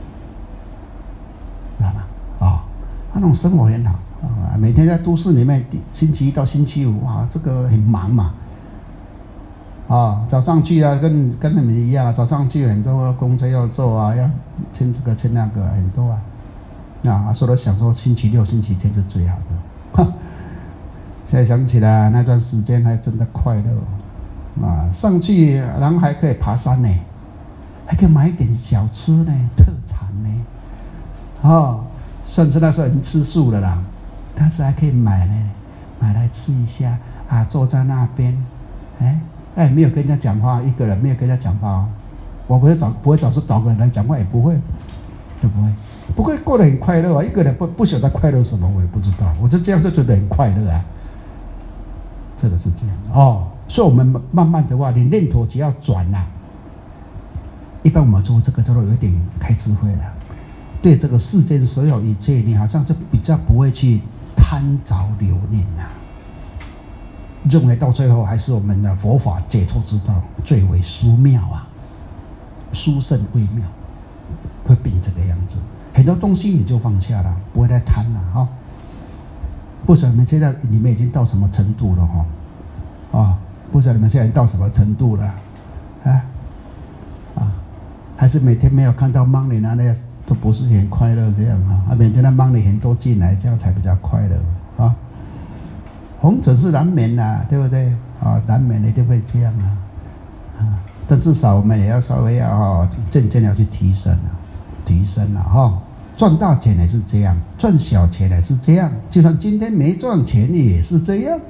知道吗？啊、哦，那种生活很好。啊，每天在都市里面，星期一到星期五，哇，这个很忙嘛。啊，早上去啊，跟跟你们一样，早上去很多工作要做啊，要签这个签那个，很多啊。啊，所以想说星期六、星期天是最好的。现在想起来那段时间还真的快乐啊！上去然后还可以爬山呢，还可以买一点小吃呢，特产呢。哦，甚至那时候已经吃素了啦。但是还可以买呢，买来吃一下啊！坐在那边，哎哎，没有跟人家讲话，一个人没有跟人家讲话哦。我不会找，不会找是找个人来讲话，也不会，对不会？不会过得很快乐啊！一个人不不晓得快乐什么，我也不知道。我就这样就觉得很快乐啊。这个是这样哦，所以我们慢慢的话，你念头只要转啦、啊，一般我们做这个叫做有点开智慧了。对这个世间所有一切，你好像就比较不会去贪着留念啊，认为到最后还是我们的佛法解脱之道最为殊妙啊，殊胜微妙，会变这个样子。很多东西你就放下了，不会再贪了哈、哦。不晓得你们现在你们已经到什么程度了哈？啊、哦，不晓得你们现在到什么程度了？啊啊，还是每天没有看到 money 啊那个。都不是很快乐这样啊，每天他忙你很多进来，这样才比较快乐啊。红尘是难免的，对不对啊？难免一定会这样啊，啊，但至少我们也要稍微要哈，渐渐要去提升啊，提升了哈。赚大钱也是这样，赚小钱也是这样，就算今天没赚钱也是这样，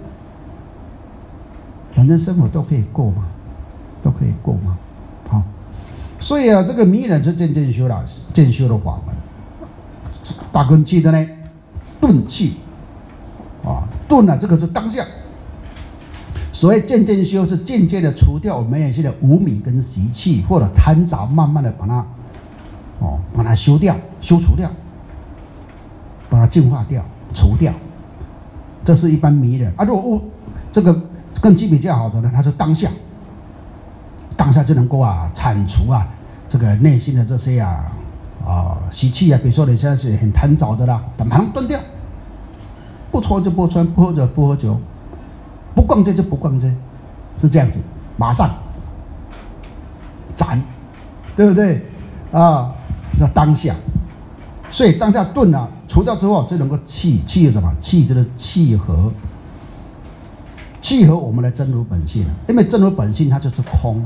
反正生活都可以过嘛，都可以过嘛，好。所以啊，这个迷人是渐渐修了，渐修的法门。大根器的呢，顿气啊，顿啊，这个是当下。所谓渐渐修，是渐渐的除掉我们那些的无明跟习气或者贪着，慢慢的把它哦，把它修掉、修除掉，把它净化掉、除掉。这是一般迷人啊。如果物这个根基比较好的呢，它是当下。当下就能够啊铲除啊这个内心的这些啊啊习气啊，比如说你现在是很贪着的啦，马上断掉，不抽就不抽，不喝酒不喝酒，不逛街就不逛街，是这样子，马上斩，对不对啊？是当下，所以当下顿啊除掉之后，就能够气气什么？气就是契合，契合我们的真如本性，因为真如本性它就是空。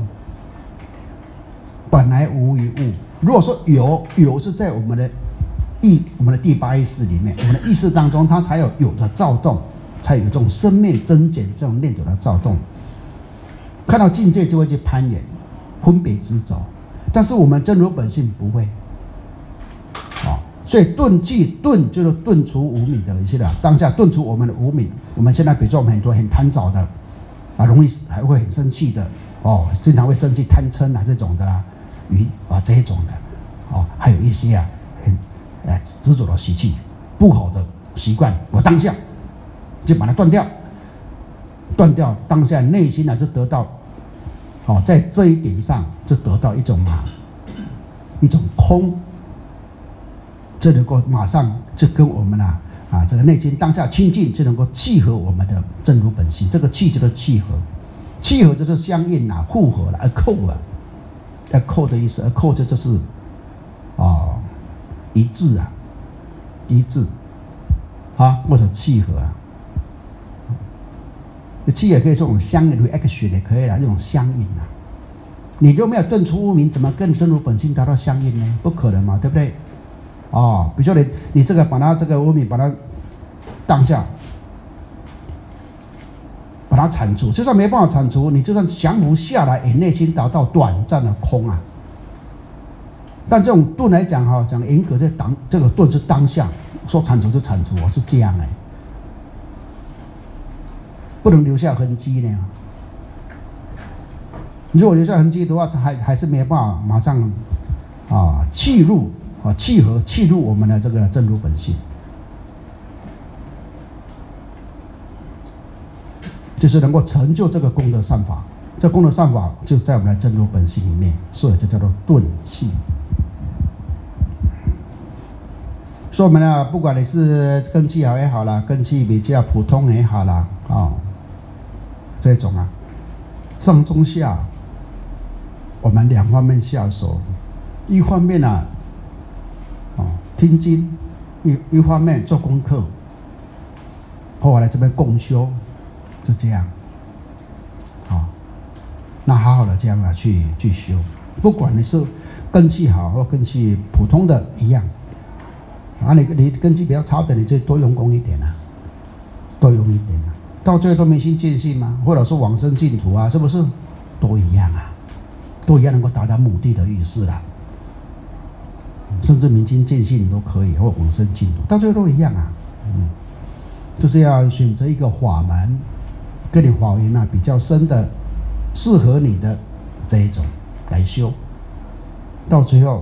本来无一物。如果说有，有是在我们的意，我们的第八意识里面，我们的意识当中，它才有有的躁动，才有这种生灭增减这种念头的躁动。看到境界就会去攀岩，分别执着。但是我们真如本性不会，啊、哦，所以顿气顿就是顿除无明的一些的当下，顿除我们的无明。我们现在比如说我们很多很贪着的，啊，容易还会很生气的，哦，经常会生气贪嗔啊这种的啊。鱼啊这一种的，哦，还有一些啊很呃执着的习气，不好的习惯，我当下就把它断掉，断掉当下内心呢就得到，好、哦，在这一点上就得到一种啊一种空，这能够马上就跟我们啊啊这个内心当下清净，就能够契合我们的真如本性。这个契叫做契合，契合就是相应啊，互合了 ，accord 啊 ，accord 的意思 ，accord 这就是啊一致啊，一致啊或者契合啊。契也可以这种相应 reaction 也可以啦，这种相应啊。你就没有顿出无明，怎么跟真如本性达到相应呢？不可能嘛，对不对？哦，比如说你你这个把它这个无明把它当下，把它铲除，就算没办法铲除，你就算降伏下来，也内心达到短暂的空啊。但这种顿来讲哈，讲严格在当这个顿是当下，说铲除就铲除，我是这样哎，不能留下痕迹呢。如果留下痕迹的话，还还是没办法马上啊契入啊契合契入我们的这个真如本性，就是能够成就这个功德善法。这功德善法就在我们的真如本性里面，所以这叫做顿契。所以我们呢，不管你是根器好也好啦，根器比较普通也好啦，啊、哦，这种啊，上中下。我们两方面下手，一方面呢、啊，哦，听经，一一方面做功课，后来来这边共修，就这样，好、哦，那好好的这样啊去去修，不管你是根器好或根器普通的一样，啊，你你根器比较差的，你就多用功一点啊，多用一点啊，到最后都明心见性嘛，或者说往生净土啊，是不是都一样啊？都一样能够达到目的的意思啦，甚至明心见性都可以，或往生净土，到最后都一样啊。嗯，就是要选择一个法门，跟你法缘啊比较深的，适合你的这一种来修，到最后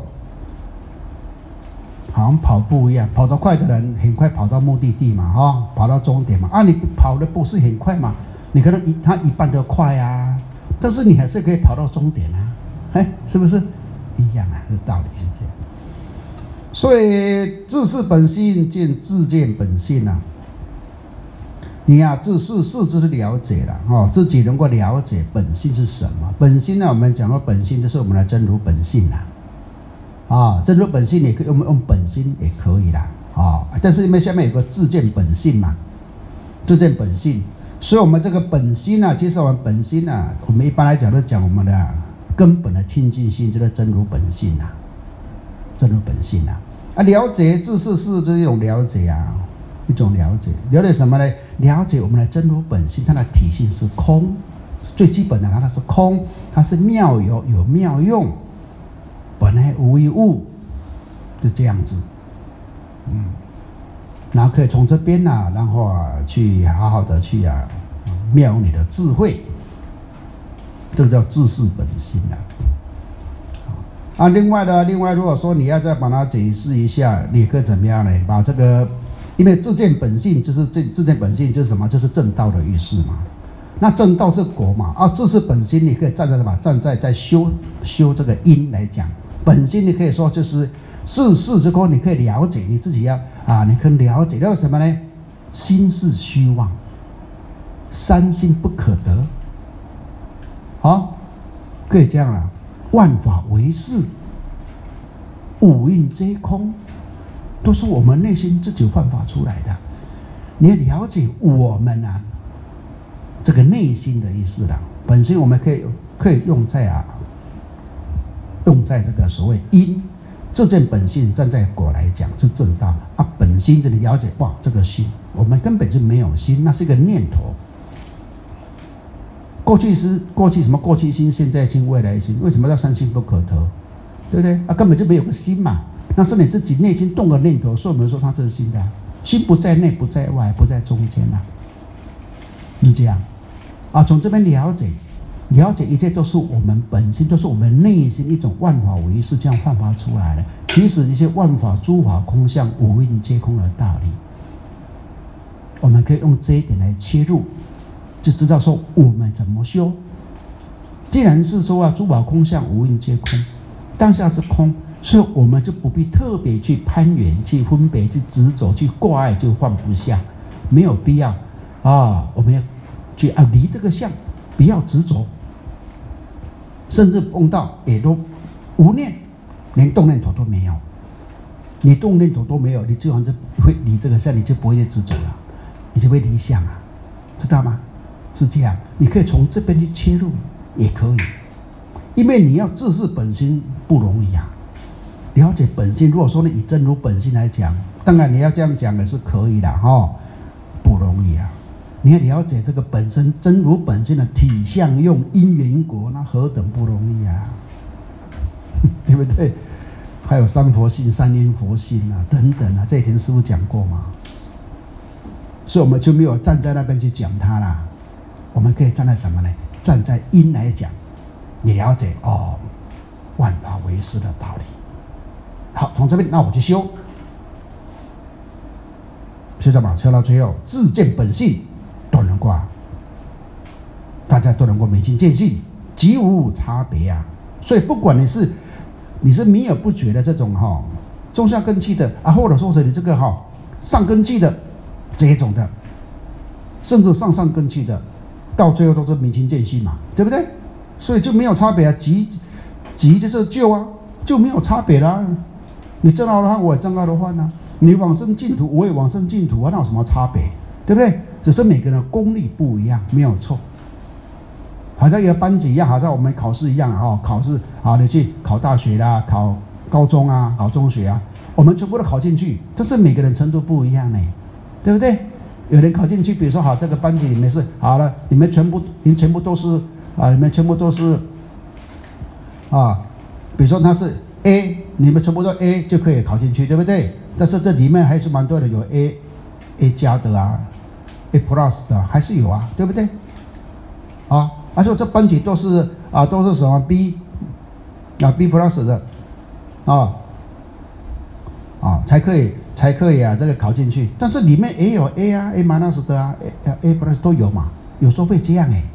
好像跑步一样，跑得快的人很快跑到目的地嘛，哈、哦，跑到终点嘛。啊，你跑的不是很快嘛？你可能一他一半都快啊，但是你还是可以跑到终点啊。哎，是不是一样啊？这道理是这样。所以自是本性见自见本性啊。你呀、啊，自是事之了解了哦，自己能够了解本性是什么。本性呢，我们讲到本性就是我们的真如本性啦。啊，真如本性也可以，我们用本心也可以啦。啊，但是因为下面有个自见本性嘛，自见本性，所以我们这个本心啊，其实我们本心啊，我们一般来讲都讲我们的。根本的清净性就是真如本性啊，真如本性啊，啊，了解自是是这是一种了解啊，一种了解，了解什么呢？了解我们的真如本性，它的体性是空，最基本的它是空，它是妙有有妙用，本来无一物，就这样子，嗯，然后可以从这边啊，然后啊去好好的去啊妙用你的智慧。这个叫自是本性啊。啊，另外的，另外如果说你要再把它解释一下，你可以怎么样呢？把这个，因为自见本性就是自自见本性就是什么？就是正道的意思嘛。那正道是果嘛？啊，自是本心，你可以站在什么？站在在修修这个因来讲，本心你可以说就是世事之空，你可以了解你自己要啊，你可以了解了什么呢？心是虚妄，三心不可得。好，可以这样了。万法唯识，五蕴皆空，都是我们内心自己幻化出来的。你要了解我们啊，这个内心的意思啦。本身我们可以可以用在啊，用在这个所谓因，自见本性，站在果来讲是正道啊。本心这里了解，哇，这个心，我们根本就没有心，那是一个念头。过去是过去什么过去心、现在心、未来心，为什么叫三心不可得？对不对？啊，根本就没有个心嘛，那是你自己内心动的念头，所以我们说它是心的、啊，心不在内，不在外，不在中间啊。你这样啊，从这边了解，了解一切都是我们本心，都是我们内心一种万法唯识这样幻化出来的。其实一些万法诸法空相，五蕴皆空的道理， 我们可以用这一点来切入，就知道说我们怎么修。既然是说啊，诸法空相，无印皆空，当下是空，所以我们就不必特别去攀缘、去分别、去执着、去挂碍，就放不下，没有必要啊。我们要去啊，离这个相，不要执着，甚至碰到也都无念，连动念头都没有。你动念头都没有，你就好像会离这个相，你就不会执着了，你就会离相啊，知道吗？是这样，你可以从这边去切入。也可以，因为你要自视本心不容易啊。了解本心，如果说你以真如本心来讲，当然你要这样讲也是可以的哈、哦，不容易啊。你要了解这个本身真如本心的体相用因缘果，那何等不容易啊，对不对？还有三佛性、三因佛性啊，等等啊，这以前师父讲过嘛。所以我们就没有站在那边去讲它啦，我们可以站在什么呢？站在因来讲，你了解哦，万法唯识的道理。好，从这边那我去修，修到嘛？修到最后，自见本性，断人挂，大家都能够明心见性，即无差别啊。所以不管你是你是迷而不觉的这种哈、哦、中下根器的啊，或者说是你这个哈、哦、上根器的这一种的，甚至上上根器的。到最后都是明心见性嘛，对不对？所以就没有差别啊，即即就是救啊，就没有差别啦、啊。你证阿罗汉，我也证阿罗汉啊；你往生净土，我也往生净土啊，那有什么差别？对不对？只是每个人的功力不一样，没有错。好像一个班级一样，好像我们考试一样啊、哦，考试啊，你去考大学啦，考高中啊，考中学啊，我们全部都考进去，但是每个人程度不一样呢，对不对？有人考进去，比如说好，这个班级里面是好了，你们全部，你们全部都是啊，你们全部都是啊，比如说他是 A， 你们全部都 A 就可以考进去，对不对？但是这里面还是蛮多的，有 A A 加的啊 ，A plus 的还是有啊，对不对？啊，而且这班级都是啊，都是什么 B 啊 B plus 的啊啊才可以。才可以啊，这个考进去，但是里面也有 A 啊 ，A minus 的啊 ，A A plus 都有嘛，有时候会这样哎、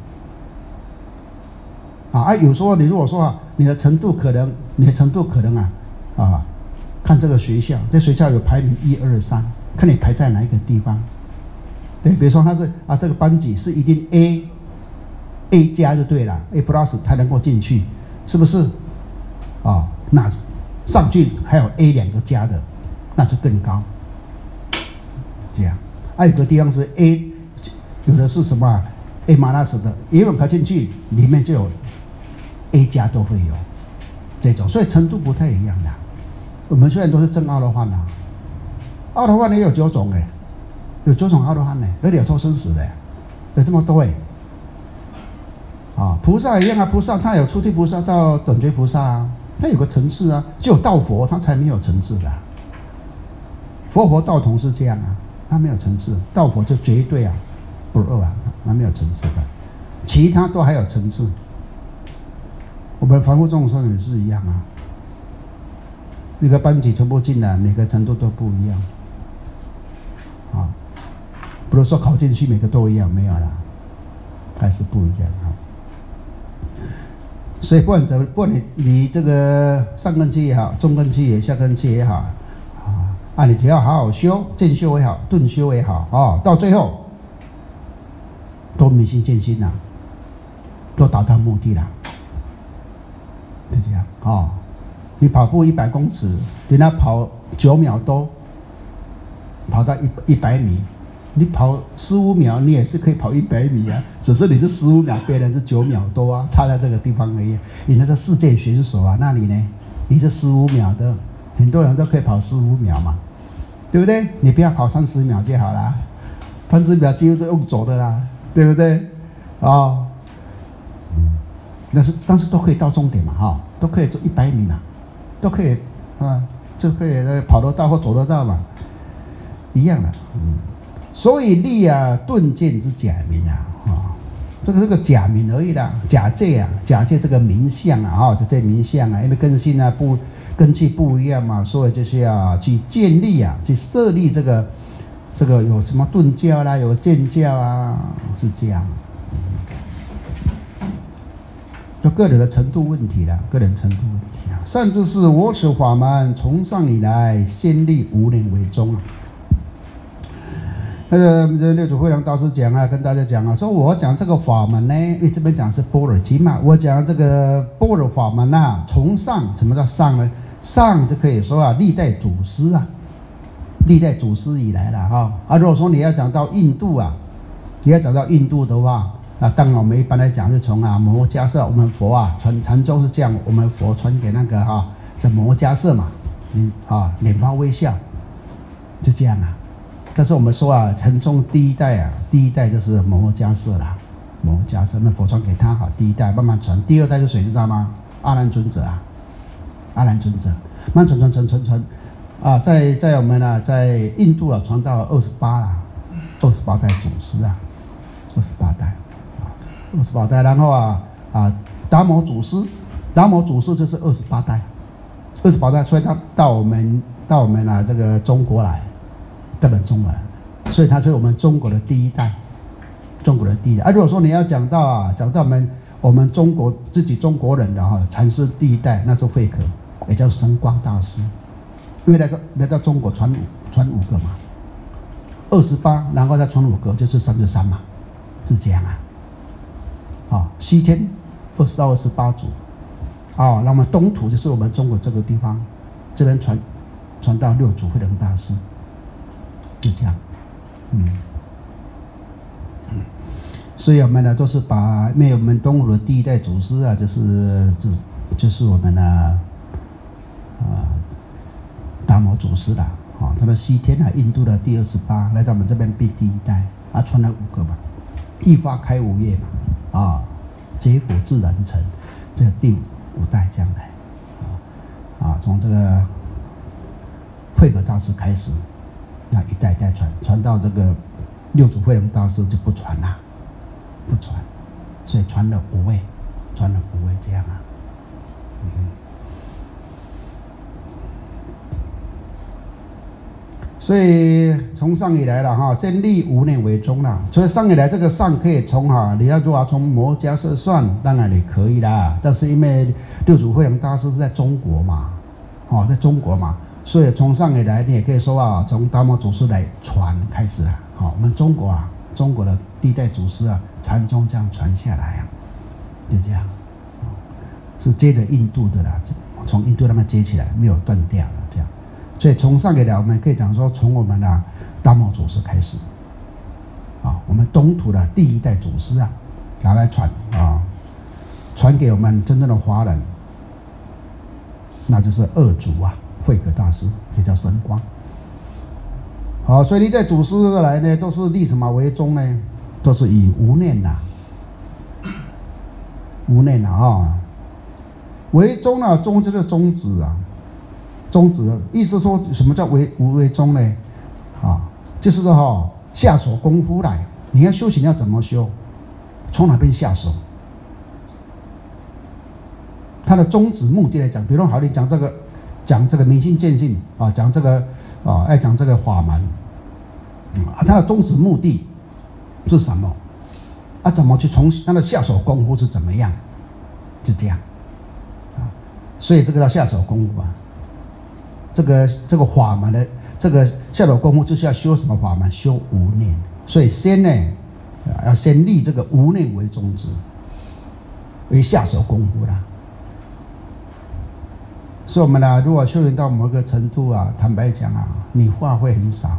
欸，啊啊，有时候你如果说啊，你的程度可能，你的程度可能啊，啊，看这个学校，这学校有排名一二三，看你排在哪一个地方，对，比如说他是啊，这个班级是一定 A A 加就对了 ，A plus 才能够进去，是不是？啊，那上去还有 A 两个加的。那是更高，这样。还、啊、有个地方是 A， 有的是什么、啊、A 马拉斯的，也有考进去，里面就有 A 加都会有这种，所以程度不太一样的。我们虽然都是证阿罗汉啊，阿罗汉也有九种哎，有九种阿罗汉呢，有了脱生死的，有这么多哎。啊，菩萨一样啊，菩萨他有初地菩萨到等觉菩萨啊，他有个层次啊，只有道佛他才没有层次的、啊。佛佛道同是这样啊，他没有层次，道佛就绝对啊，不二啊，他没有层次的，其他都还有层次。我们凡夫众生也是一样啊，一个班级全部进来，每个程度都不一样，啊，不是说考进去每个都一样，没有啦，还是不一样啊。所以不管怎么，不管你你这个上根器也好，中根器也下根器也好。啊，你只要好好修，正修也好，顿修也好，哦，到最后都明心见性了，都达到目的了，就这样哦。你跑步一百公尺，人家跑九秒多，跑到一一百米，你跑十五秒，你也是可以跑一百米啊，只是你是十五秒，别人是九秒多啊，差在这个地方而已。你那个世界选手啊，那里呢，你是十五秒的，很多人都可以跑十五秒嘛。对不对？你不要跑三十秒就好了，三十秒几乎都用走的啦，对不对？哦，但是但是都可以到终点嘛，哈、哦，都可以走一百米嘛，都可以啊，就可以跑得到或走得到嘛，一样的，嗯。所以立啊顿见之假名啊，啊、哦，这个是个假名而已啦，假借啊，假借这个名相啊，哈、哦，这名相啊，因为根性啊不。根器不一样嘛，所以就是要去建立啊，去设立这个这个有什么顿教啦，有渐教啊，是这样。就个人的程度问题啦，个人程度问题啊。甚至是我此法门从上以来，先立无念为宗啊。那个这六祖慧能大师讲啊，跟大家讲啊，说我讲这个法门呢，因为这边讲是般若经嘛，我讲这个般若法门啊，从上，什么叫上呢？上就可以说啊，历代祖师啊，历代祖师以来了哈。啊，如果说你要讲到印度啊，你要讲到印度的话，那当然我们一般来讲是从啊摩迦叶，我们佛啊传禅宗是这样，我们佛传给那个哈、啊、这摩迦叶嘛，你啊脸庞微笑，就这样啊。但是我们说啊，禅宗第一代啊，第一代就是摩迦叶啦，摩迦叶那佛传给他哈，第一代慢慢传，第二代是谁知道吗？阿难尊者啊，阿难尊者慢传传传传传啊，在在我们啊，在印度啊传到二十八啦，二十八代祖师啊，二十八代。二十八代，然后啊啊，达摩祖师，达摩祖师就是二十八代，二十八代，所以他到我们到我们啊这个中国来，代本中文，所以他是我们中国的第一代，中国的第一代。啊，如果说你要讲到啊，讲到我们我们中国自己中国人的哈禅师第一代，那是慧可，也叫神光大师，因为来到来到中国传五传五个嘛，二十八，然后再传五个，就是三十三嘛，是这样啊。啊，西天二十到二十八祖，啊，那么东土就是我们中国这个地方，这边传传到六祖慧能大师，就这样，嗯，嗯，所以我们呢都是把，因为我们东土的第一代祖师啊，就是就就是我们的啊达摩祖师啦，啊，他们西天啊，印度的第二十八来到我们这边变第一代，啊，传了五个嘛，一花开五叶嘛。啊，结果自然成，这个第五代将来，啊，从这个慧可大师开始，那一代一代传，传到这个六祖慧能大师就不传了，不传，所以传了五位，传了五位这样啊，嗯。所以从上以来了哈，先立无念为宗了。所以上以来这个上可以从哈，你要如果从摩迦叶算，当然也可以啦。但是因为六祖慧能大师是在中国嘛，哦，在中国嘛，所以从上以来你也可以说啊，从达摩祖师来传开始啊。好，我们中国啊，中国的第一代祖师啊，禅宗这样传下来啊，就这样，是接着印度的啦，从印度那边接起来，没有断掉了这样。所以从上以来，我们可以讲说，从我们的达摩祖师开始，啊，我们东土的第一代祖师啊，拿来传啊，传给我们真正的华人，那就是二祖啊，慧可大师，也叫神光。好，所以历代祖师来呢，都是立什么为宗呢？都是以无念呐、啊，无念呐啊，为宗呢，宗就是宗旨啊。宗旨意思说什么叫为无为宗呢？啊，就是说哈、哦，下手功夫来，你要修行要怎么修？从哪边下手？他的宗旨目的来讲，比如说好，你讲这个，讲这个明心见性啊，讲这个啊，爱讲这个法门，嗯啊，他的宗旨目的是什么？啊，怎么去从他的下手功夫是怎么样？就这样啊，所以这个叫下手功夫啊。这个这个法门的这个下手功夫就是要修什么法门？修无念。所以先呢，要先立这个无念为宗旨，为下手功夫啦。所以我们呢，如果修行到某个程度啊，坦白讲啊，你话会很少，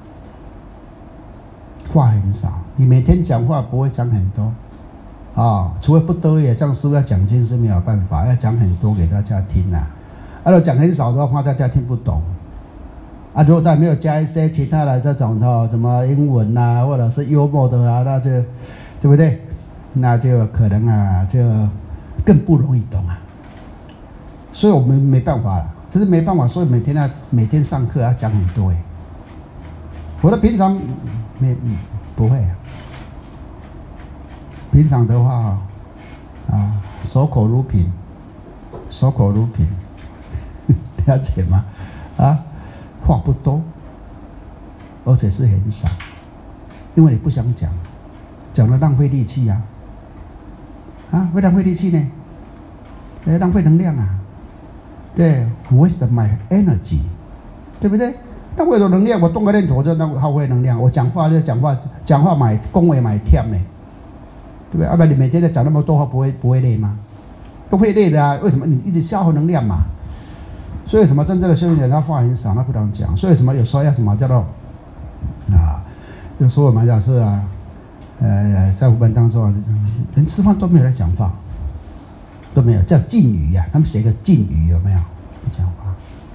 话很少，你每天讲话不会讲很多啊，除非不得已，这样师父要讲经是没有办法，要讲很多给大家听啊。啊，如果讲很少的话，大家听不懂。啊，如果再没有加一些其他的这种的什么英文啊，或者是幽默的啊，那就对不对？那就可能啊，就更不容易懂啊。所以我们没办法了，只是没办法，所以每天要每天上课要讲很多哎。我的平常没不会啊，平常的话啊，守口如瓶，守口如瓶。了解吗？啊，话不多， 而且是很少，因为你不想讲，讲了浪费力气啊，啊，会浪费力气呢，哎，浪费能量啊，对 ，waste my energy， 对不对？浪费的能量，我动个念头就浪耗费能量，我讲话就讲话，讲话买恭维买忝呢，对不对？要不然你每天在讲那么多话，不会不会累吗？都会累的啊，为什么？你一直消耗能量嘛。所以什么真正的修行人，他话很少，他不能讲。所以什么有时候要什么叫做啊？有时候我们讲是啊，呃，在五班当中啊，连吃饭都没有在讲话，都没有叫禁语呀、啊。他们写个禁语有没有？不讲话。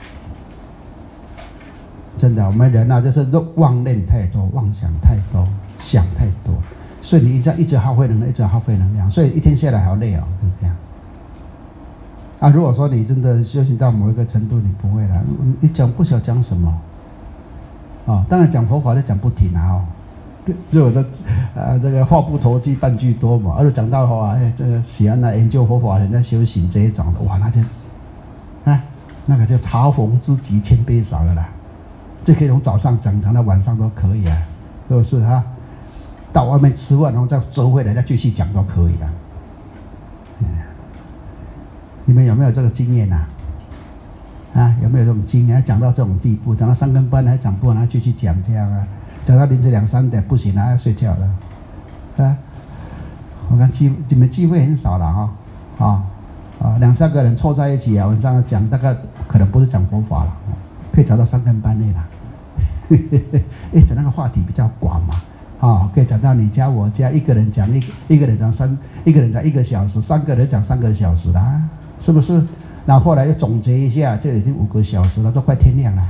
真的，我们人啊，就是妄念太多，妄想太多，想太多，所以你一直一直耗费能量，一直耗费能量，所以一天下来好累哦，就这样。啊，如果说你真的修行到某一个程度，你不会了，你讲不晓得讲什么，哦，当然讲佛法就讲不停啊，哦，如果这呃这个话不投机半句多嘛，而且讲到话，哎，这个喜欢来研究佛法，人家修行这一种的，哇，那就啊，那个叫茶逢知己千杯少了啦，这可以从早上讲讲到晚上都可以啊，是不是啊？到外面吃饭，然后再走回来再继续讲都可以啊。你们有没有这个经验啊？啊，有没有这种经验？讲到这种地步，讲到三更半还讲不完，还继续讲这样啊？讲到凌晨两三点不行了，要睡觉了，啊？我看机你们机会很少了哈，啊啊，两三个人凑在一起啊，晚上讲大概可能不是讲佛法了，可以讲到三更半夜了。哎，讲那个话题比较广嘛。啊，可以讲到你家我家，一个人讲一个，一个人讲三，一个人讲一个小时，三个人讲三个小时啦，是不是？然后后来又总结一下，就已经五个小时了，都快天亮了。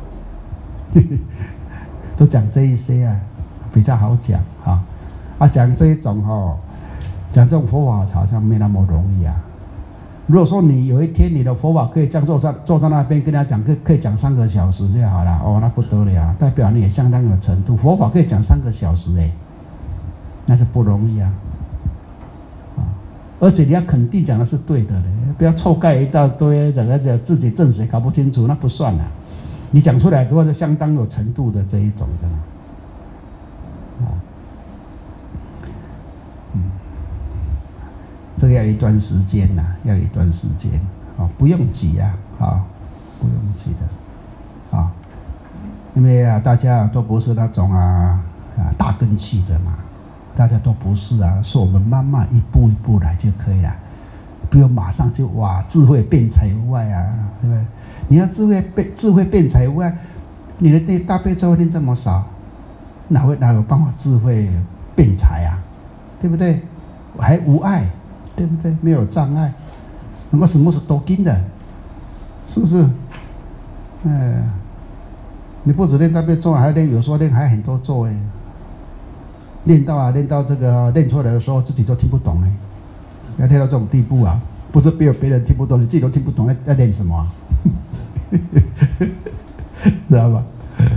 都讲这一些啊，比较好讲啊。啊，讲这一种哦，讲这种佛法好像没那么容易啊。如果说你有一天你的佛法可以这样坐上坐在那边跟他讲，可以可以讲三个小时就好了哦，那不得了，代表你也相当有程度。佛法可以讲三个小时哎，那是不容易啊，啊！而且你要肯定讲的是对的嘞，不要臭盖一大堆，整个讲自己正谁搞不清楚，那不算了。你讲出来的话是相当有程度的这一种的，啊，嗯。这个要一段时间呐、啊，要一段时间啊，不用急啊，啊，不用急的，啊，因为啊，大家都不是那种啊啊大根器的嘛，大家都不是啊，是我们慢慢一步一步来就可以了，不用马上就哇智慧变财外啊，对不对？你要智慧变智慧变财外，你的对大悲咒念这么少，哪会哪有办法智慧变财啊？对不对？还无碍。对不对？没有障碍，能够什么是多金的，是不是？哎，你不止练大悲咒，还练，有时候练还很多咒哎。练到啊，练到这个练出来的时候，自己都听不懂哎，要练到这种地步啊，不是别有别人听不懂，你自己都听不懂，要要练什么、啊？知道吧？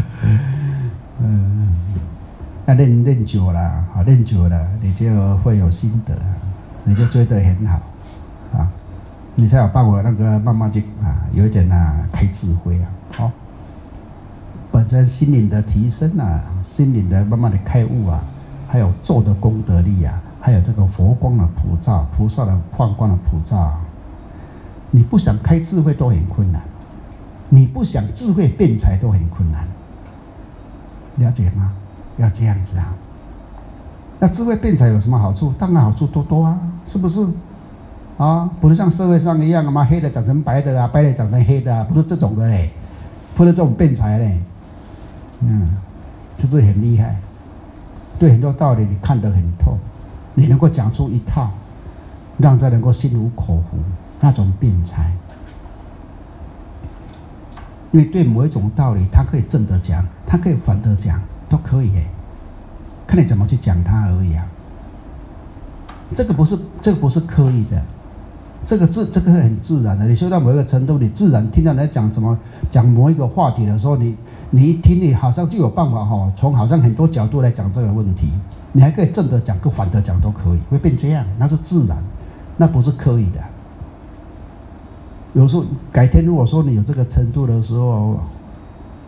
嗯，要练练久了，好练久了，你就会有心得。你就追得很好，啊，你才有办法那个慢慢去啊，有一点啊开智慧啊，好、哦，本身心灵的提升啊，心灵的慢慢的开悟啊，还有做的功德力啊，还有这个佛光的普照，菩萨的放光的普照，你不想开智慧都很困难，你不想智慧辩才都很困难，了解吗？要这样子啊。那智慧辩才有什么好处？当然好处多多啊，是不是？啊，不是像社会上一样啊嘛，黑的长成白的啊，白的长成黑的啊，不是这种的嘞，不是这种辩才嘞，嗯，就是很厉害，对很多道理你看得很透，你能够讲出一套，让人能够心服口服，那种辩才。因为对某一种道理，他可以正的讲，他可以反的讲，都可以耶。看你怎么去讲它而已啊，这个不是这个不是刻意的，这个自这个很自然的。你修到某一个程度，你自然听到人家讲什么讲某一个话题的时候，你你一听，你好像就有办法哈、哦，从好像很多角度来讲这个问题，你还可以正的讲，跟反的讲都可以，会变这样，那是自然，那不是刻意的。有时候改天如果说你有这个程度的时候，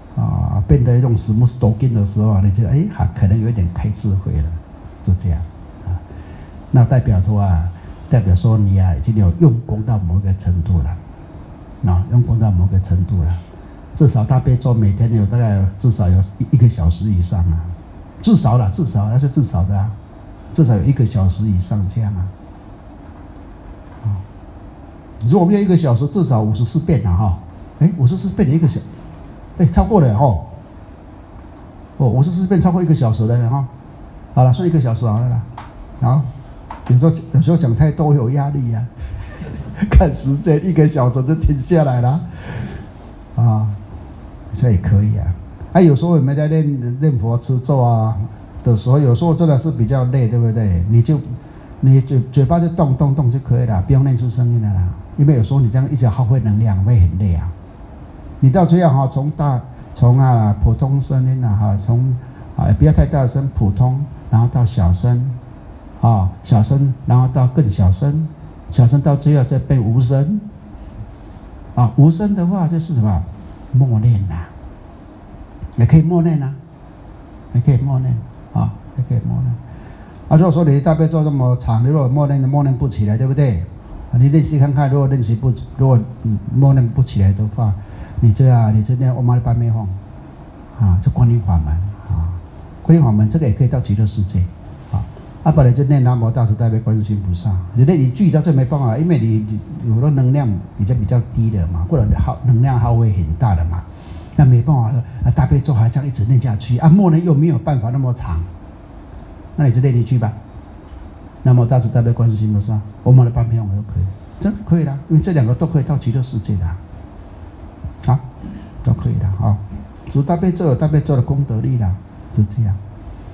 啊，变得一种什么多金的时候啊，你觉得哎，还可能有一点开智慧了，就这样啊。那代表说啊，代表说你啊已经有用功到某个程度了，啊，用功到某个程度了，至少大悲咒每天有大概至少有一一个小时以上啊，至少了，至少那是至少的啊，至少有一个小时以上这样啊。啊，如果没有一个小时，至少五十四遍了哈，哎，五十四遍的一个小。哎，超过了哦，哦，五十四遍超过一个小时了哈。好了，算一个小时好了啦。好，有时候有时候讲太多会有压力呀、啊，看时间一个小时就停下来了。啊，这也可以啊。啊，有时候我们在练练佛持咒啊的时候，有时候真的是比较累，对不对？你就你嘴嘴巴就动动动就可以了，不用念出声音了啦。因为有时候你这样一直耗费能量，会很累啊。你到这样哈，从大从啊普通声音啊哈，从啊不要太大声，普通，然后到小声，啊小声，然后到更小声，小声到最后再变无声，啊无声的话就是什么默念呐、啊，也可以默念呐、啊，也可以默念啊，也可以默念。啊，如果说你大悲咒这么长，如果默念默念不起来，对不对？啊，你练习看看，如果练习不，如果嗯默念不起来的话。你这啊，你这念嗡嘛呢叭咪吽，啊，这观音法门啊，观音法门这个也可以到极乐世界，啊，啊，本来就念南无大慈大悲观世音菩萨，你那一句到最没办法，因为你有的能量比较比较低的嘛，或者耗能量耗费很大的嘛，那没办法啊，大悲咒还这样一直念下去，啊，默念又没有办法那么长，那你就念一句吧，南无大慈大悲观世音菩萨，嗡嘛呢叭咪吽就可以，真的可以的，因为这两个都可以到极乐世界的。啊，都可以的啊，只大悲咒有大悲咒的功德力啦，就这样。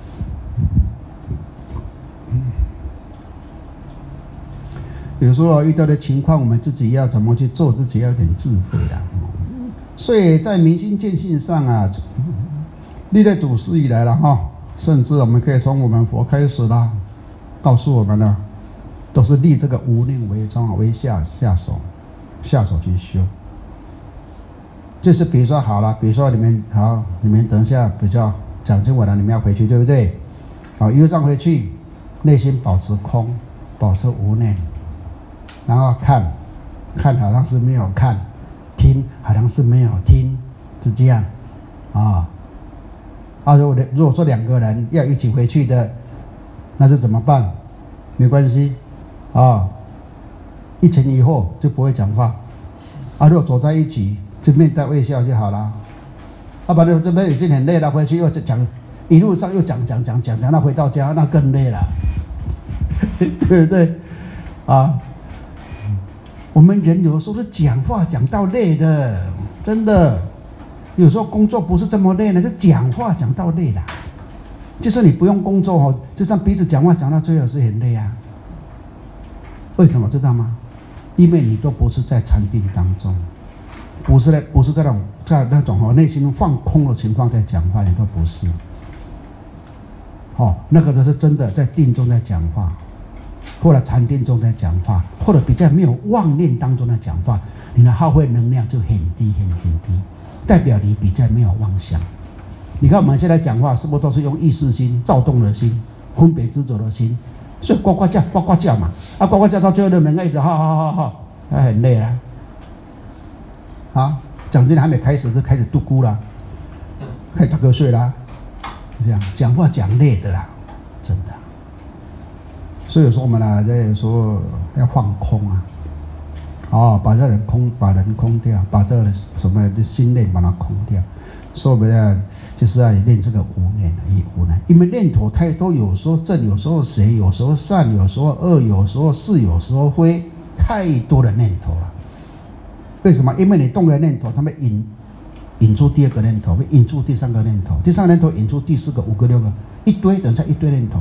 有时候遇到的情况，我们自己要怎么去做，自己要有点智慧啦。所以在明心见性上啊，历代祖师以来了哈，甚至我们可以从我们佛开始啦，告诉我们呢，都是立这个无念为宗为下下手，下手去修。就是比如说好了，比如说你们好，你们等一下比较讲经完了，你们要回去，对不对？好，一路上回去，内心保持空，保持无念，然后看，看好像是没有看，听好像是没有听，是这样啊。啊，如果如果说两个人要一起回去的，那是怎么办？没关系啊，一前一后就不会讲话。啊，如果走在一起。就面带微笑就好了，要不然这边已经很累了，回去又讲，一路上又讲讲讲讲讲，那回到家那更累了，对不对？啊，我们人有时候是讲话讲到累的，真的，有时候工作不是这么累的，是讲话讲到累了。就是你不用工作哦，就像彼此讲话讲到最后是很累啊。为什么知道吗？因为你都不是在禅定当中。不是的，不是这种在那种哦内心放空的情况在讲话，你都不是。哦，那个就是真的在定中在讲话，或者禅定中在讲话，或者比较没有妄念当中在讲话，你的耗费能量就很低很很低，代表你比较没有妄想。你看我们现在讲话是不是都是用意识心、躁动的心、分别执着的心，所以呱呱叫呱呱叫嘛，啊呱呱叫到最后的能量一直哈哈哈哈，还很累了。啊，讲经还没开始就开始嘟咕了，开始打瞌睡啦，这样讲话讲累的啦，真的。所以有时候我们呢，在有时候要放空啊，哦，把这人空，把人空掉，把这个什么心念把它空掉。所以我们要就是要练这个无念的，以无念，因为念头太多，有时候正，有时候邪，有时候善，有时候恶，有时候是，有时候非，太多的念头了。为什么？因为你动了念头，它会引引出第二个念头，会引出第三个念头，第三个念头引出第四个、五个、六个，一堆，等下一堆念头。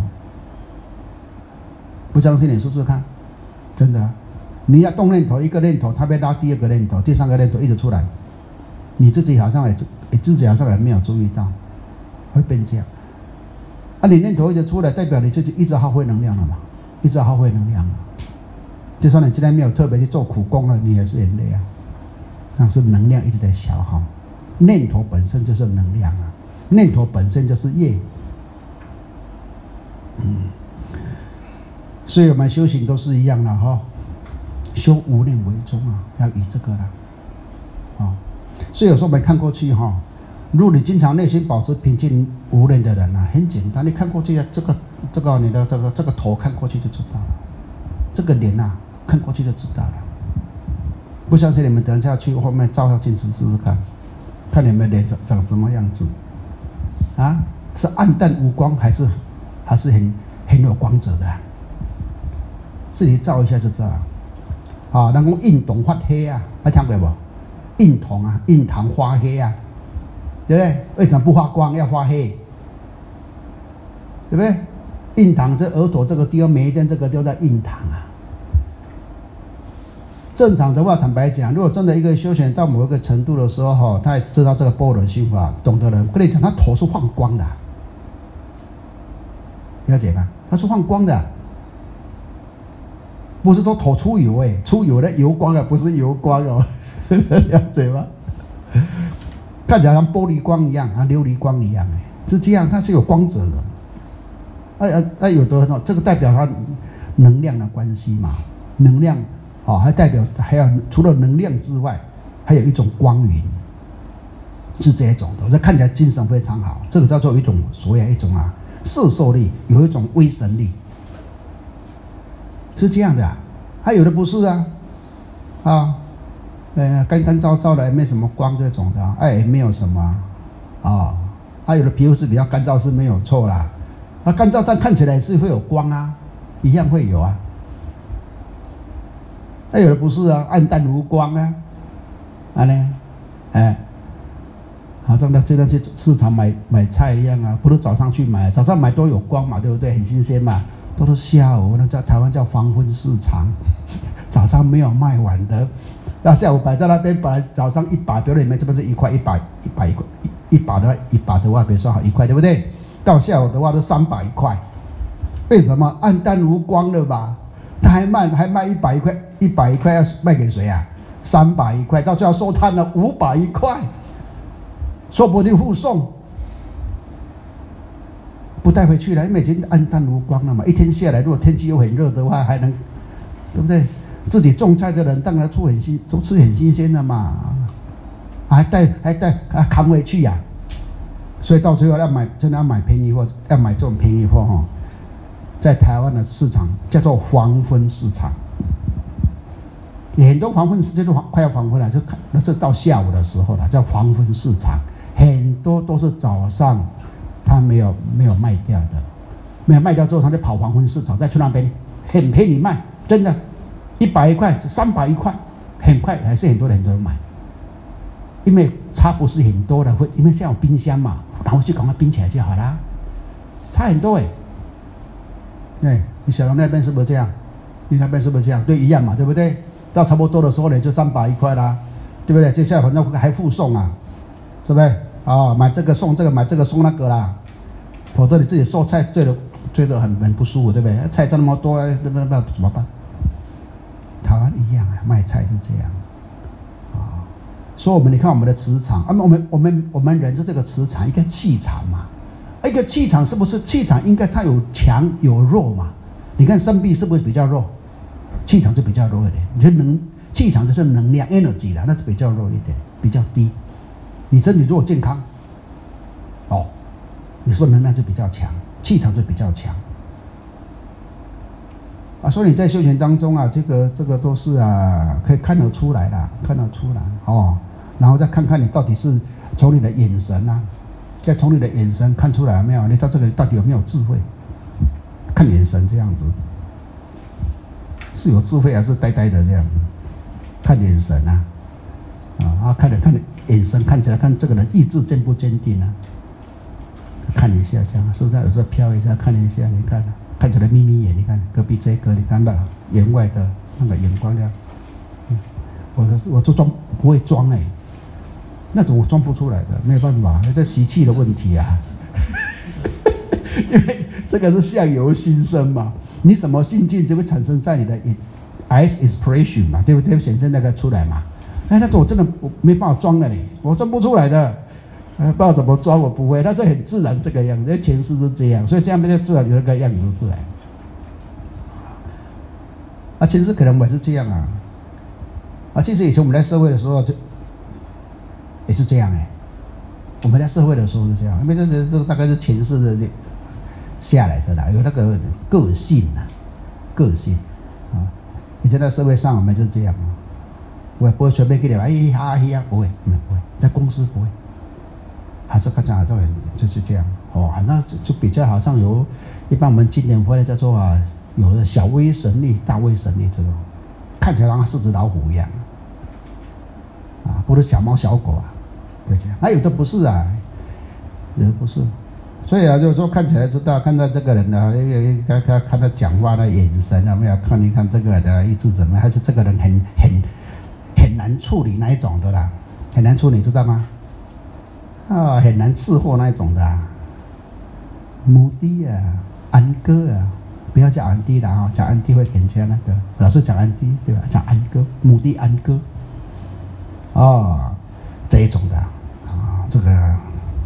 不相信你试试看，真的、啊，你要动念头，一个念头，它会拉第二个念头，第三个念头一直出来，你自己好像也自己好像也没有注意到，会变这样。啊，你念头一直出来，代表你自己一直耗费能量了嘛，一直耗费能量了。就算你今天没有特别去做苦功啊，你也是很累啊。那是能量一直在消耗， 念头本身就是能量啊，念头本身就是业。嗯，所以我们修行都是一样的哈、哦，修无念为宗啊，要以这个啦，啊、哦，所以有时候我们看过去哈、哦，如果你经常内心保持平静无念的人啊，很简单，你看过去这个这个你的这个这个头看过去就知道了，这个脸啊看过去就知道了。不相信你们等一下去后面照照镜子试试看，看你们脸长长什么样子，啊，是暗淡无光还是还是很很有光泽的、啊？自己照一下就知道了。啊，人讲印堂发黑啊，还听过不？印堂啊，印堂发黑啊，对不对？为什么不发光要发黑？对不对？印堂这额头这个地方，每一天这个都在印堂啊。正常的话，坦白讲，如果真的一个修行到某一个程度的时候，哈，他也知道这个般若心法，懂得人跟你讲，他头是放光的、啊，了解吧？他是放光的，不是说头出油哎，出油的油光啊，不是油光哦，了解吗？看起来像玻璃光一样，像琉璃光一样哎，是这样，它是有光泽的。哎哎哎，有的这个代表它能量的关系嘛，能量。哦，还代表还有除了能量之外，还有一种光云，是这种的。这看起来精神非常好，这个叫做一种所谓一种啊摄受力，有一种威神力，是这样的、啊。还有的不是啊，啊，呃，干干燥燥的，也没什么光这种的，哎，也没有什么啊。还、啊、有的皮肤是比较干燥是没有错啦，啊，干燥但看起来是会有光啊，一样会有啊。那、啊、有的不是啊，暗淡无光啊，啊呢，哎，好像那现在去市场买买菜一样啊，不是早上去买，早上买都有光嘛，对不对？很新鲜嘛，都是下午，那叫台湾叫黄昏市场，早上没有卖完的，那下午摆在那边，本来早上一把，比如你们这边是一块一把一把一块一把的话，一把的话，比如说好一块，对不对？到下午的话都三百块，为什么？暗淡无光了吧？他还卖还卖一百一块，一百一块要卖给谁啊？三百一块，到最后收摊了五百一块，说不定附送，不带回去了，因为已经暗淡无光了嘛。一天下来，如果天气又很热的话，还能，对不对？自己种菜的人当然出很新，都吃很新鲜的嘛，还带还带还扛回去呀、啊。所以到最后要买，真的要买便宜货，要买这种便宜货哈。在台湾的市场叫做黄昏市场，很多黄昏时间都快要黄昏了，就那是到下午的时候了，叫黄昏市场。很多都是早上他没有没有卖掉的，没有卖掉之后，他就跑黄昏市场，再去那边很便宜卖，真的，一百一块、三百一块，很快还是很多人很多人买，因为差不是很多的，会因为现在有冰箱嘛，然后就赶快冰起来就好啦，差很多哎。对，你小龙那边是不是这样？你那边是不是这样？对，一样嘛，对不对？到差不多的时候呢，就三百一块啦，对不对？接下来反正还附送啊，是不是？啊、哦，买这个送这个，买这个送那个啦，否则你自己做菜做的做的很很不舒服，对不对？菜这么多，对不对？怎么办？台湾一样啊，卖菜是这样啊、哦。所以我们你看我们的磁场，啊，我们我们我们人是这个磁场一个气场嘛。一个气场是不是气场应该它有强有弱嘛？你看生病是不是比较弱？气场就比较弱一点。你说能气场就是能量 energy 啦，那是比较弱一点，比较低。你身体如果健康，哦，你说能量就比较强，气场就比较强。啊，所以你在修行当中啊，这个这个都是啊，可以看得出来的，看得出来哦。然后再看看你到底是从你的眼神啊。再从你的眼神看出来没有？你到这个到底有没有智慧？看眼神这样子，是有智慧还是呆呆的这样？看眼神啊，啊，看着看着眼神看起来，看这个人意志坚不坚定啊？看一下这样，是不是有时候飘一下看一下？你看，看起来眯眯眼，你看隔壁这个，你看到眼外的那个眼光这样，嗯、我我就装不会装哎、欸。那种我装不出来的，没有办法，这习气的问题啊。因为这个是相由心生嘛，你什么心境就会产生在你的 eyes expression 嘛，对不对？显现那个出来嘛。 哎，那种我真的我没办法装的嘞，我装不出来的，呃，不知道怎么装，我不会，但是很自然这个样子，前世是这样，所以这样就自然有那个样子出来。啊，前世可能我也是这样啊，啊，其实以前我们在社会的时候就也是这样哎、欸，我们在社会的时候是这样，因为这这这大概是前世的下来的啦，有那个个性啊，个性啊，以前在社会上我们就这样啊。我也不会随便给你哎呀呀，不会，嗯，不会，在公司不会，还是看起来好像很就是这样哦，好像就比较好像有，一般我们经典会叫做啊，有的小威神力、大威神力这种，看起来好像狮子老虎一样，啊，不是小猫小狗啊，会这样，那、啊、有的不是啊，有的不是，所以啊，就是说看起来知道，看到这个人呢，看看看他讲话的眼神有没有，看一看这个人的意志怎么样，还是这个人很很。很难处理那一种的啦，很难处理，知道吗？啊，很难伺候那一种的、啊。母弟啊，安哥啊，不要叫安弟啦啊，讲安弟会给人家那个，老是讲安弟对吧？讲安哥，母弟安哥，哦，这一种的啊，这个，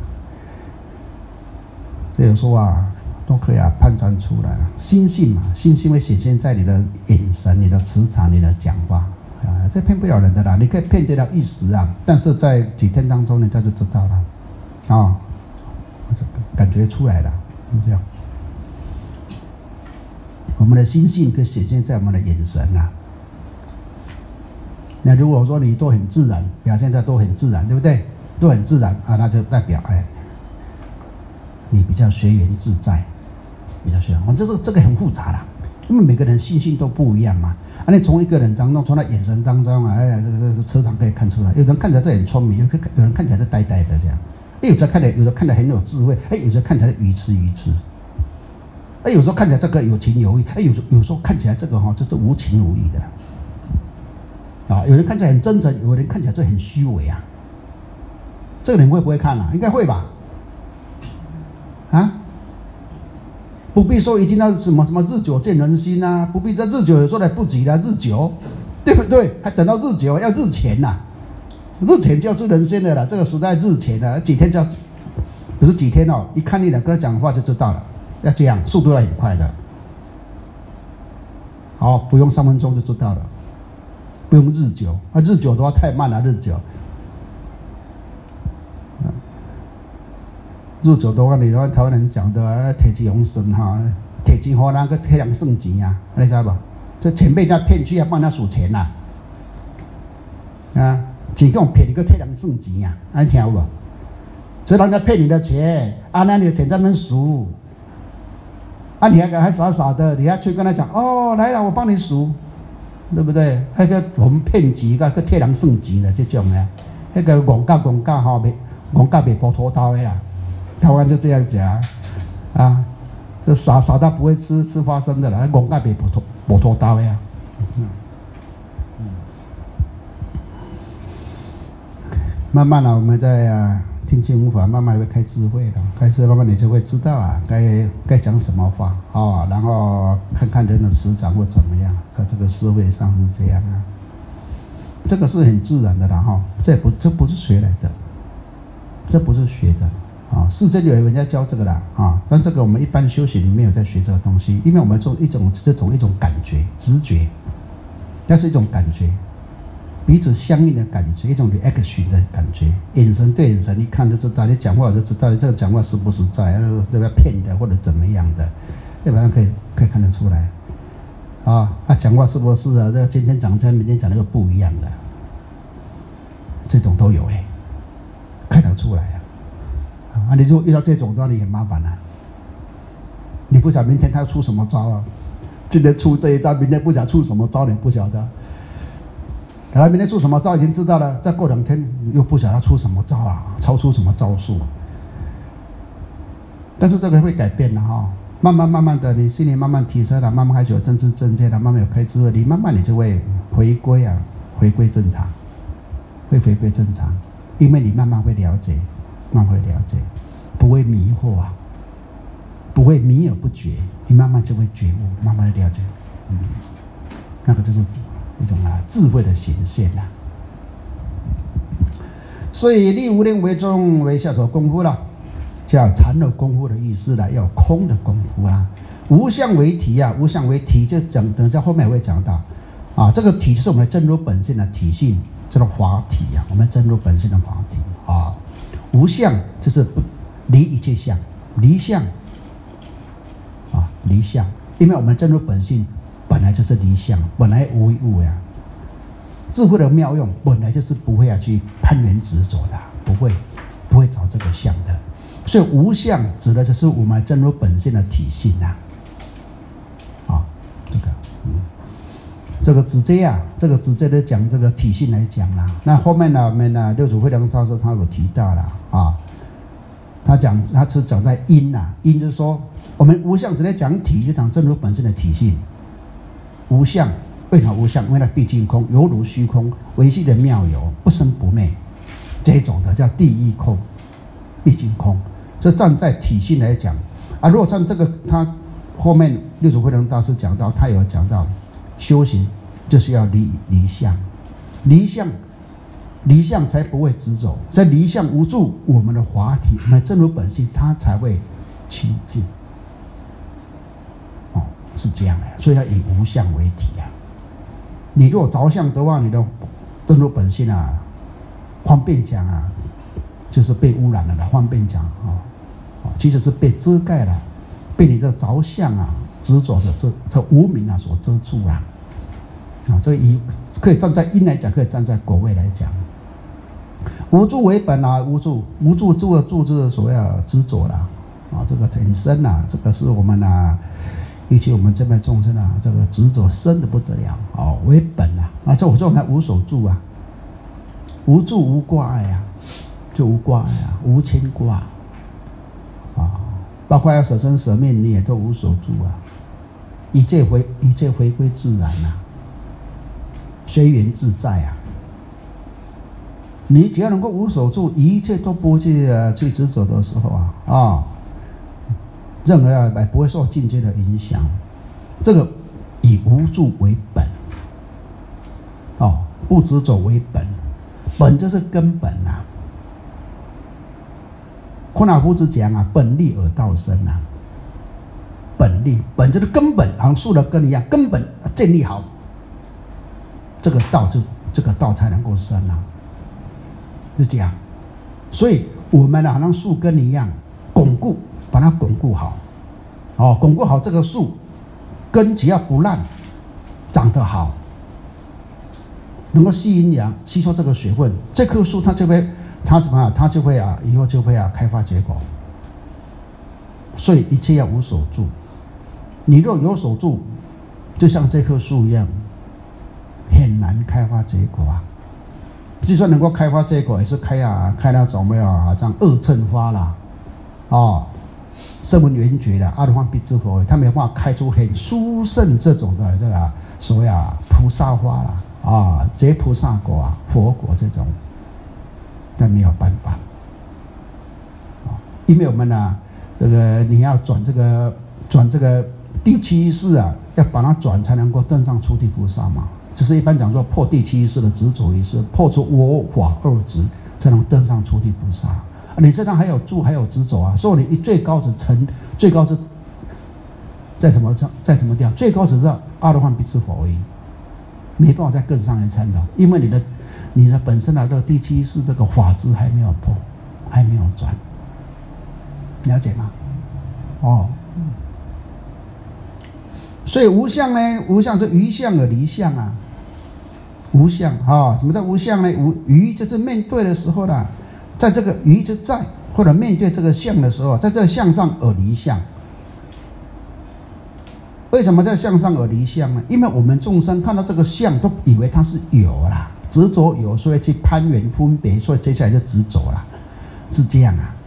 这有时候啊，都可以啊判断出来，心性嘛，心性会显现在你的眼神、你的磁场、你的讲话。啊，这骗不了人的啦！你可以骗得了一时啊，但是在几天当中，人家就知道了，啊、哦，感觉出来了，这样。我们的心性可以显现在我们的眼神啊。那如果说你都很自然，表现在都很自然，对不对？都很自然啊，那就代表哎，你比较随缘自在，比较随缘。我、哦、这个这个很复杂啦，因为每个人心性都不一样嘛。啊，你从一个人当中，从他眼神当中啊，哎，这个这个磁场可以看出来。有人看起来是很聪明，有有人看起来是呆呆的这样。哎，有的看起来，有的看起来很有智慧，哎，有的看起来愚痴愚痴。哎，有时候看起来这个有情有义，哎，有有时候看起来这个哈、哦、就是无情无义的。啊，有人看起来很真诚，有人看起来是很虚伪啊。这个你会不会看啊？应该会吧？啊？不必说一定要什么什么日久见人心啊，不必在日久有时候来不及了，日久，对不对？还等到日久，要日前呐、啊，日前就要知人心的了。这个时代日前了，几天就要，不是几天哦，一看你两跟他讲话就知道了，要这样，速度要很快的。好，不用三分钟就知道了，不用日久，啊，日久的话太慢了，日久。日久的话，你台湾人讲的铁钱用神哈，铁钱和那个铁人算钱啊，你知道不？这钱被人家骗去，要帮人家数钱呐、啊，啊，钱用骗你个铁人算钱啊，你听有无？只人家骗你的钱，啊，那你的钱在那边数，啊，你还还傻傻的，你还去跟他讲，哦，来了，我帮你数，对不对？那个我们骗钱个个铁人算钱的这种的，那个广告广告哈，没广告没包拖刀的啦。台湾就这样讲，啊，这傻傻到不会吃吃花生的了，广告别摩托摩托刀呀，嗯嗯，慢慢的我们在啊听经闻法，慢慢会开智慧的，开智慧慢慢你就会知道啊，该该讲什么话啊、哦，然后看看人的磁场或怎么样，在这个社会上是这样啊，这个是很自然的啦哈、哦，这不这不是学来的，这不是学的。啊，世间有人家教这个啦，啊，但这个我们一般修行没有在学这个东西，因为我们做一种这种一种感觉、直觉，那是一种感觉，彼此相应的感觉，一种 reaction 的感觉，眼神对眼神一看就知道，你讲话就知道你这个讲话实不实在，对吧？骗的或者怎么样的，基本上可以可以看得出来，啊，他讲话是不是啊？这今天讲这明天讲的又不一样的，这种都有哎、欸，看得出来啊。啊，你如果遇到这种的话，你很麻烦了、啊。你不晓得明天他要出什么招啊？今天出这一招，明天不晓得出什么招，你不晓得。然后明天出什么招已经知道了，再过两天又不晓得出什么招啊，超出什么招数。但是这个会改变的哈、哦，慢慢慢慢的，你心里慢慢提升了，慢慢开始有政治正见了，慢慢有开智慧，你慢慢你就会回归啊，回归正常，会回归正常，因为你慢慢会了解。慢慢会了解，不会迷惑啊，不会迷而不觉，你慢慢就会觉悟，慢慢的了解，嗯，那个就是一种啊智慧的显现啊， 所以立无念为重为下手功夫了，叫禅的功夫的意思了，要空的功夫啦。无相为体啊，无相为体就讲，等一下后面会讲到啊，这个体就是我们真如本性的体性，叫做法体啊，我们真如本性的法体啊。无相就是不离一切相，离相啊，离相，因为我们真如本性本来就是离相，本来无一物呀。智慧的妙用本来就是不会要去攀缘执着的，不会不会找这个相的，所以无相指的就是我们真如本性的体性啊。啊，这个，嗯，这个直接啊，这个直接的讲这个体性来讲啦。那后面呢，我们呢六祖慧能教授他有提到了啊，他讲他是讲在因啊，因就是说我们无相直接讲体，就讲真如本身的体性，无相。为什么无相？因为它毕竟空，犹如虚空，维系的妙有，不生不灭，这种的叫第一空，毕竟空。这站在体性来讲啊，如果站这个，他后面六祖慧能大师讲到，他有讲到修行就是要离离相，离相，离相才不会执着，在离相无助，我们的法体，我们真如本性，它才会清净。哦，是这样的，所以要以无相为体啊。你如果着相的话，你的真如本性啊，方便讲啊，就是被污染了的。方便讲啊，其实是被遮盖了，被你这着相啊、执着的这这无明啊所遮住了。啊，这以可以站在因来讲，可以站在果位来讲。无助为本啊，无助无助助的助就是所谓的执着了啊，这个很深啊，这个是我们啊。尤其我们这边众生啊，这个执着深的不得了哦，为本啊，啊，这我说我们无所住啊，无住无挂碍啊，就无挂碍啊，无牵挂啊，包括要舍身舍命，你也都无所住啊，一切回一切回归自然啊，随缘自在啊，你只要能够无所住，一切都不去呃去执着的时候啊啊。哦任何啊不会受境界的影响，这个以无住为本，哦，不执着为本，本就是根本啊。昆纳夫子讲啊，本立而道生啊，本立本就是根本，好像树的根一样，根本建立好，这个道就这个道才能够生啊，就这样。所以我们呢，好像树根一样，巩固。把它巩固好，哦，巩固好这个树根，只要不烂，长得好，能够吸阴阳，吸收这个水分，这棵树它就会，它怎么样？它就会啊，以后就会啊开花结果。所以一切要无所住。你若有所住，就像这棵树一样，很难开花结果啊。就算能够开花结果，也是开啊开那种没有好像二乘花啦，哦。声闻缘觉的阿罗汉辟支佛，他没有办法开出很殊胜这种的这个所谓啊菩萨花啦啊结菩萨果啊佛果这种，但没有办法啊，因为我们呢、啊、这个你要转这个转这个第七意识啊，要把它转才能够登上初地菩萨嘛，就是一般讲说破第七意识的执着意识，破除我法二执，才能登上初地菩萨。你身上还有住，还有执着啊！所以你最高是成，最高是在什么在什么地方？最高只是阿罗汉辟支佛而已，没办法再更上一层楼，因为你的你的本身的这个第七是这个法执还没有破，还没有转，了解吗？哦，所以无相呢？无相是于相而离相啊，无相啊、哦！什么叫无相呢？无于就是面对的时候呢。在这个于之在或者面对这个相的时候，在这个相上而离相。为什么在相上而离相呢？因为我们众生看到这个相都以为它是有啦，执着有，所以去攀缘分别，所以接下来就执着啦，是这样啊。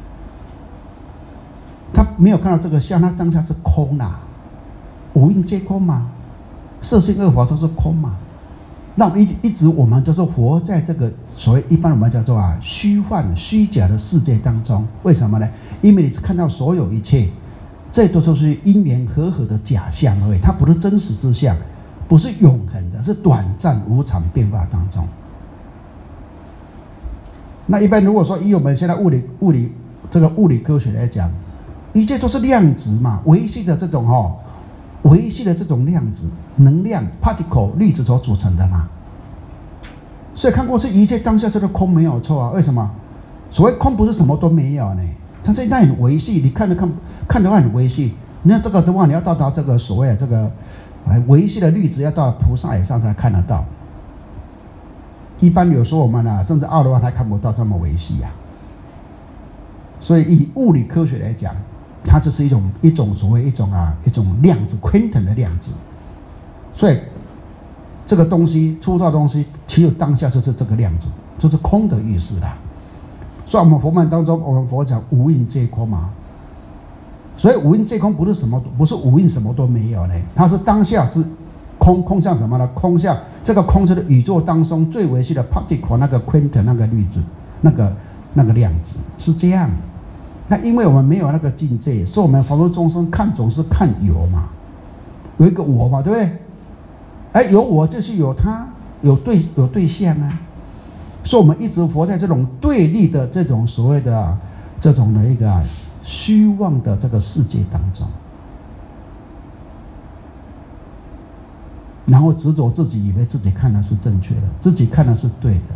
他没有看到这个相，他当下是空啦，五蕴皆空嘛，色性二法都是空嘛。那一一直我们都是活在这个所谓一般我们叫做啊虚幻虚假的世界当中，为什么呢？因为你是看到所有一切，这都是因缘和合的假象而已，它不是真实之相，不是永恒的，是短暂无常变化当中。 那一般如果说以我们现在物理物理这个物理科学来讲，一切都是量子嘛，维系的这种哦，维系的这种量子能量 particle 粒子所组成的嘛。所以看过去一切当下这个空没有错啊，为什么？所谓空不是什么都没有呢，它这那很维系，你看的看看的话很维系。你看这个的话，你要到达这个所谓的这个维系的粒子，要到菩萨以上才看得到。一般有时候我们啊，甚至奥的话还看不到这么维系啊。所以以物理科学来讲，它这是一种一种所谓一种啊一种量子 quantum 的量子。所以这个东西粗糙的东西，其实当下就是这个量子，就是空的意思啦。所以我们佛门当中，我们佛讲无印皆空嘛。所以无印皆空不是什么，不是无印什么都没有呢，它是当下是空，空像什么呢？空像这个空就是宇宙当中最维系的 particle 那个 quantum 那个粒子，那个那个量子是这样。那因为我们没有那个境界，所以我们凡夫众生看总是看有嘛，有一个我嘛，对不对？哎，有我就是有他，有对有对象啊。所以我们一直活在这种对立的这种所谓的、啊、这种的一个、啊、虚妄的这个世界当中，然后执着自己以为自己看的是正确的，自己看的是对的。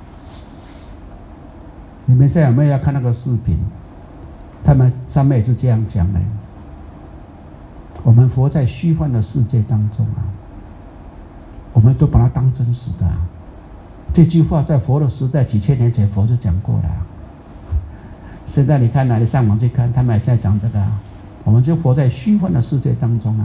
你们现在有没有要看那个视频？他们上面也是这样讲的。我们活在虚幻的世界当中啊，我们都把它当真实的、啊。这句话在佛的时代几千年前佛就讲过了、啊。现在你看哪里上网去看，他们还在讲这个、啊。我们就活在虚幻的世界当中啊。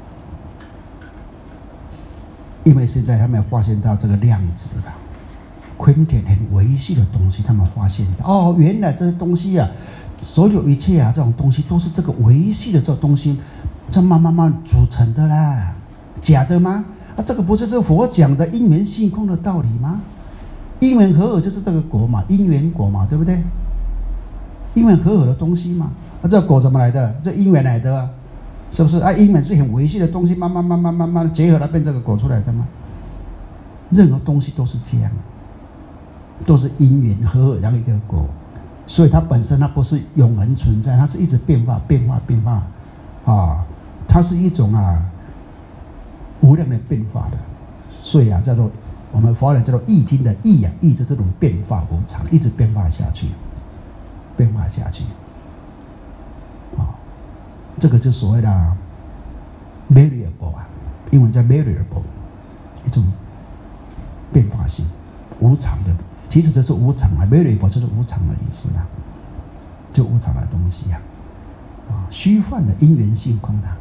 因为现在他们发现到这个量子了，昆田很维系的东西，他们发现到哦，原来这些东西啊，所有一切啊，这种东西都是这个维系的这种东西，这慢慢慢组成的啦，假的吗？啊，这个不就是佛讲的因缘性空的道理吗？因缘和合就是这个果嘛，因缘果嘛，对不对？因缘和合的东西嘛，啊，这个果怎么来的？这因缘来的、啊。是不是啊？因缘是很维系的东西，慢慢慢慢慢慢结合了变这个果出来的吗？任何东西都是这样，都是因缘合合然后一个果，所以它本身它不是永恒存在，它是一直变化变化变化啊，它是一种啊无量的变化的，所以啊叫做我们佛人叫做易经的易啊，易着这种变化无常，一直变化下去，变化下去。这个就所谓的 variable 啊，英文叫 variable， 一种变化性、无常的。其实这是无常啊 ，variable 就是无常的意思啊，就无常的东西啊，啊，虚幻的因缘性空的。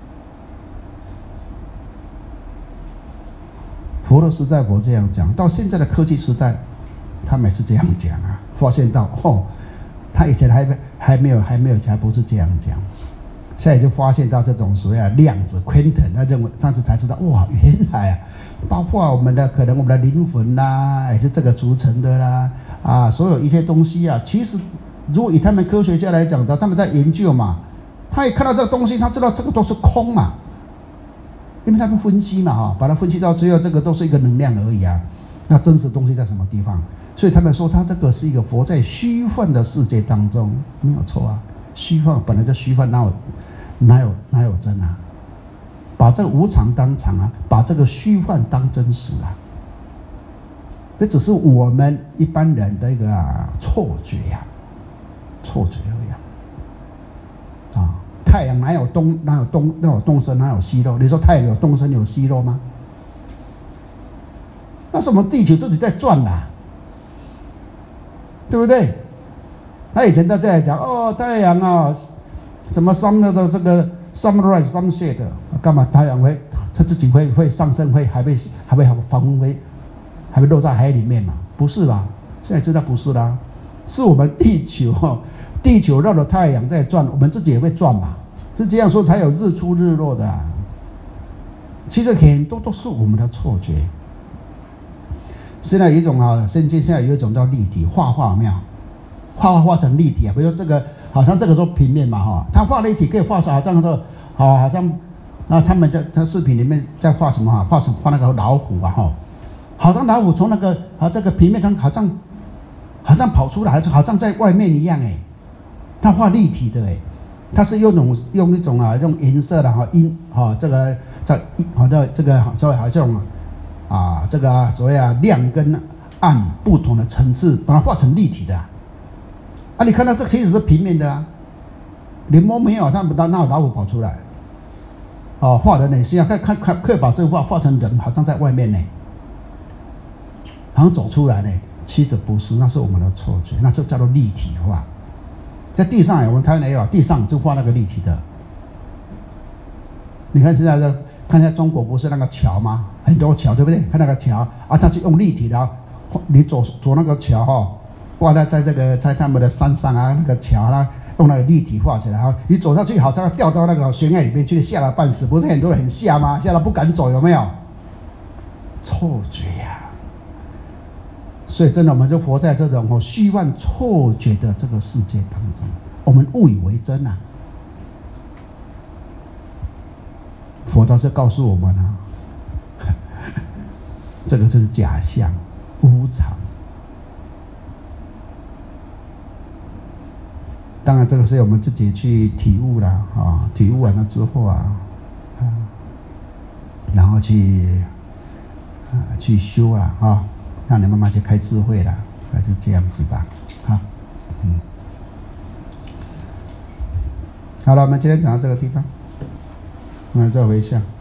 佛的时代佛这样讲，到现在的科技时代，他们也是这样讲啊，发现到哦，他以前还还没有还没有还不是这样讲。现在就发现到这种所谓的量子 quantum， 他认为当时才知道，哇，原来啊，包括我们的可能我们的灵魂啦，也是这个组成的啦，啊，所有一切东西啊，其实如果以他们科学家来讲的，他们在研究嘛，他也看到这个东西，他知道这个都是空嘛，因为他们分析嘛，哈，把它分析到最后，这个都是一个能量而已啊，那真实的东西在什么地方？所以他们说，他这个是一个活在虚幻的世界当中，没有错啊，虚幻本来就虚幻，哪有？哪有哪有真啊？把这个无常当常啊，把这个虚幻当真实啊。这只是我们一般人的一个、啊、错觉呀、啊，错觉而已啊。啊，太阳哪有东哪有东哪有东升哪有西落？你说太阳有东升有西落吗？那是我们地球自己在转啦、啊，对不对？那以前大家也讲哦，太阳啊。什么 sun 的这个 sunrise sunset 干嘛？太阳会它自己会会上升，会还会还会反复会还会落在海里面嘛？不是啦，现在知道不是啦，是我们地球地球绕着太阳在转，我们自己也会转嘛，是这样说才有日出日落的、啊。其实很多都是我们的错觉。现在有一种啊，现在现在有一种叫立体画画，没有？画画画成立体啊，比如说这个。好像这个说平面嘛哈，他画了一体可以画出好像说，好好像啊他们在在视频里面在画什么哈，画成画那个老虎啊哈，好像老虎从那个啊这个平面上好像好像跑出来，好像在外面一样哎。它画立体的哎，它是用种用一种啊，用颜色的哈阴哈这个这好的这个所谓好这种啊这个、啊、所谓啊亮跟暗不同的层次，把它画成立体的啊。啊你看到这其实是平面的啊，连摸没有，它不到那有老虎跑出来。哦，画的呢是要看看看，可以把这个画画成人，好像在外面呢，好像走出来呢。其实不是，那是我们的错觉，那这叫做立体画。在地上，我们台湾也有，地上就画那个立体的。你看现在的，看现在中国不是那个桥吗？很多桥，对不对？看那个桥啊，它是用立体的，你走走那个桥哈、哦，挂在在这个在他们的山上啊，那个桥啊。用那个立体画起来哈，你走上去好像要掉到那个悬崖里面去，吓了半死。不是很多人很吓吗？吓得不敢走，有没有？错觉呀、啊！所以真的，我们就活在这种哦虚幻错觉的这个世界当中，我们误以为真啊。佛陀是告诉我们啊，这个就是假象、无常。当然，这个是我们自己去体悟了啊，体悟完了之后啊，啊，然后去啊去修了啊，让你慢慢去开智慧了，还是这样子吧，啊，嗯，好了，我们今天讲到这个地方，我们再回想。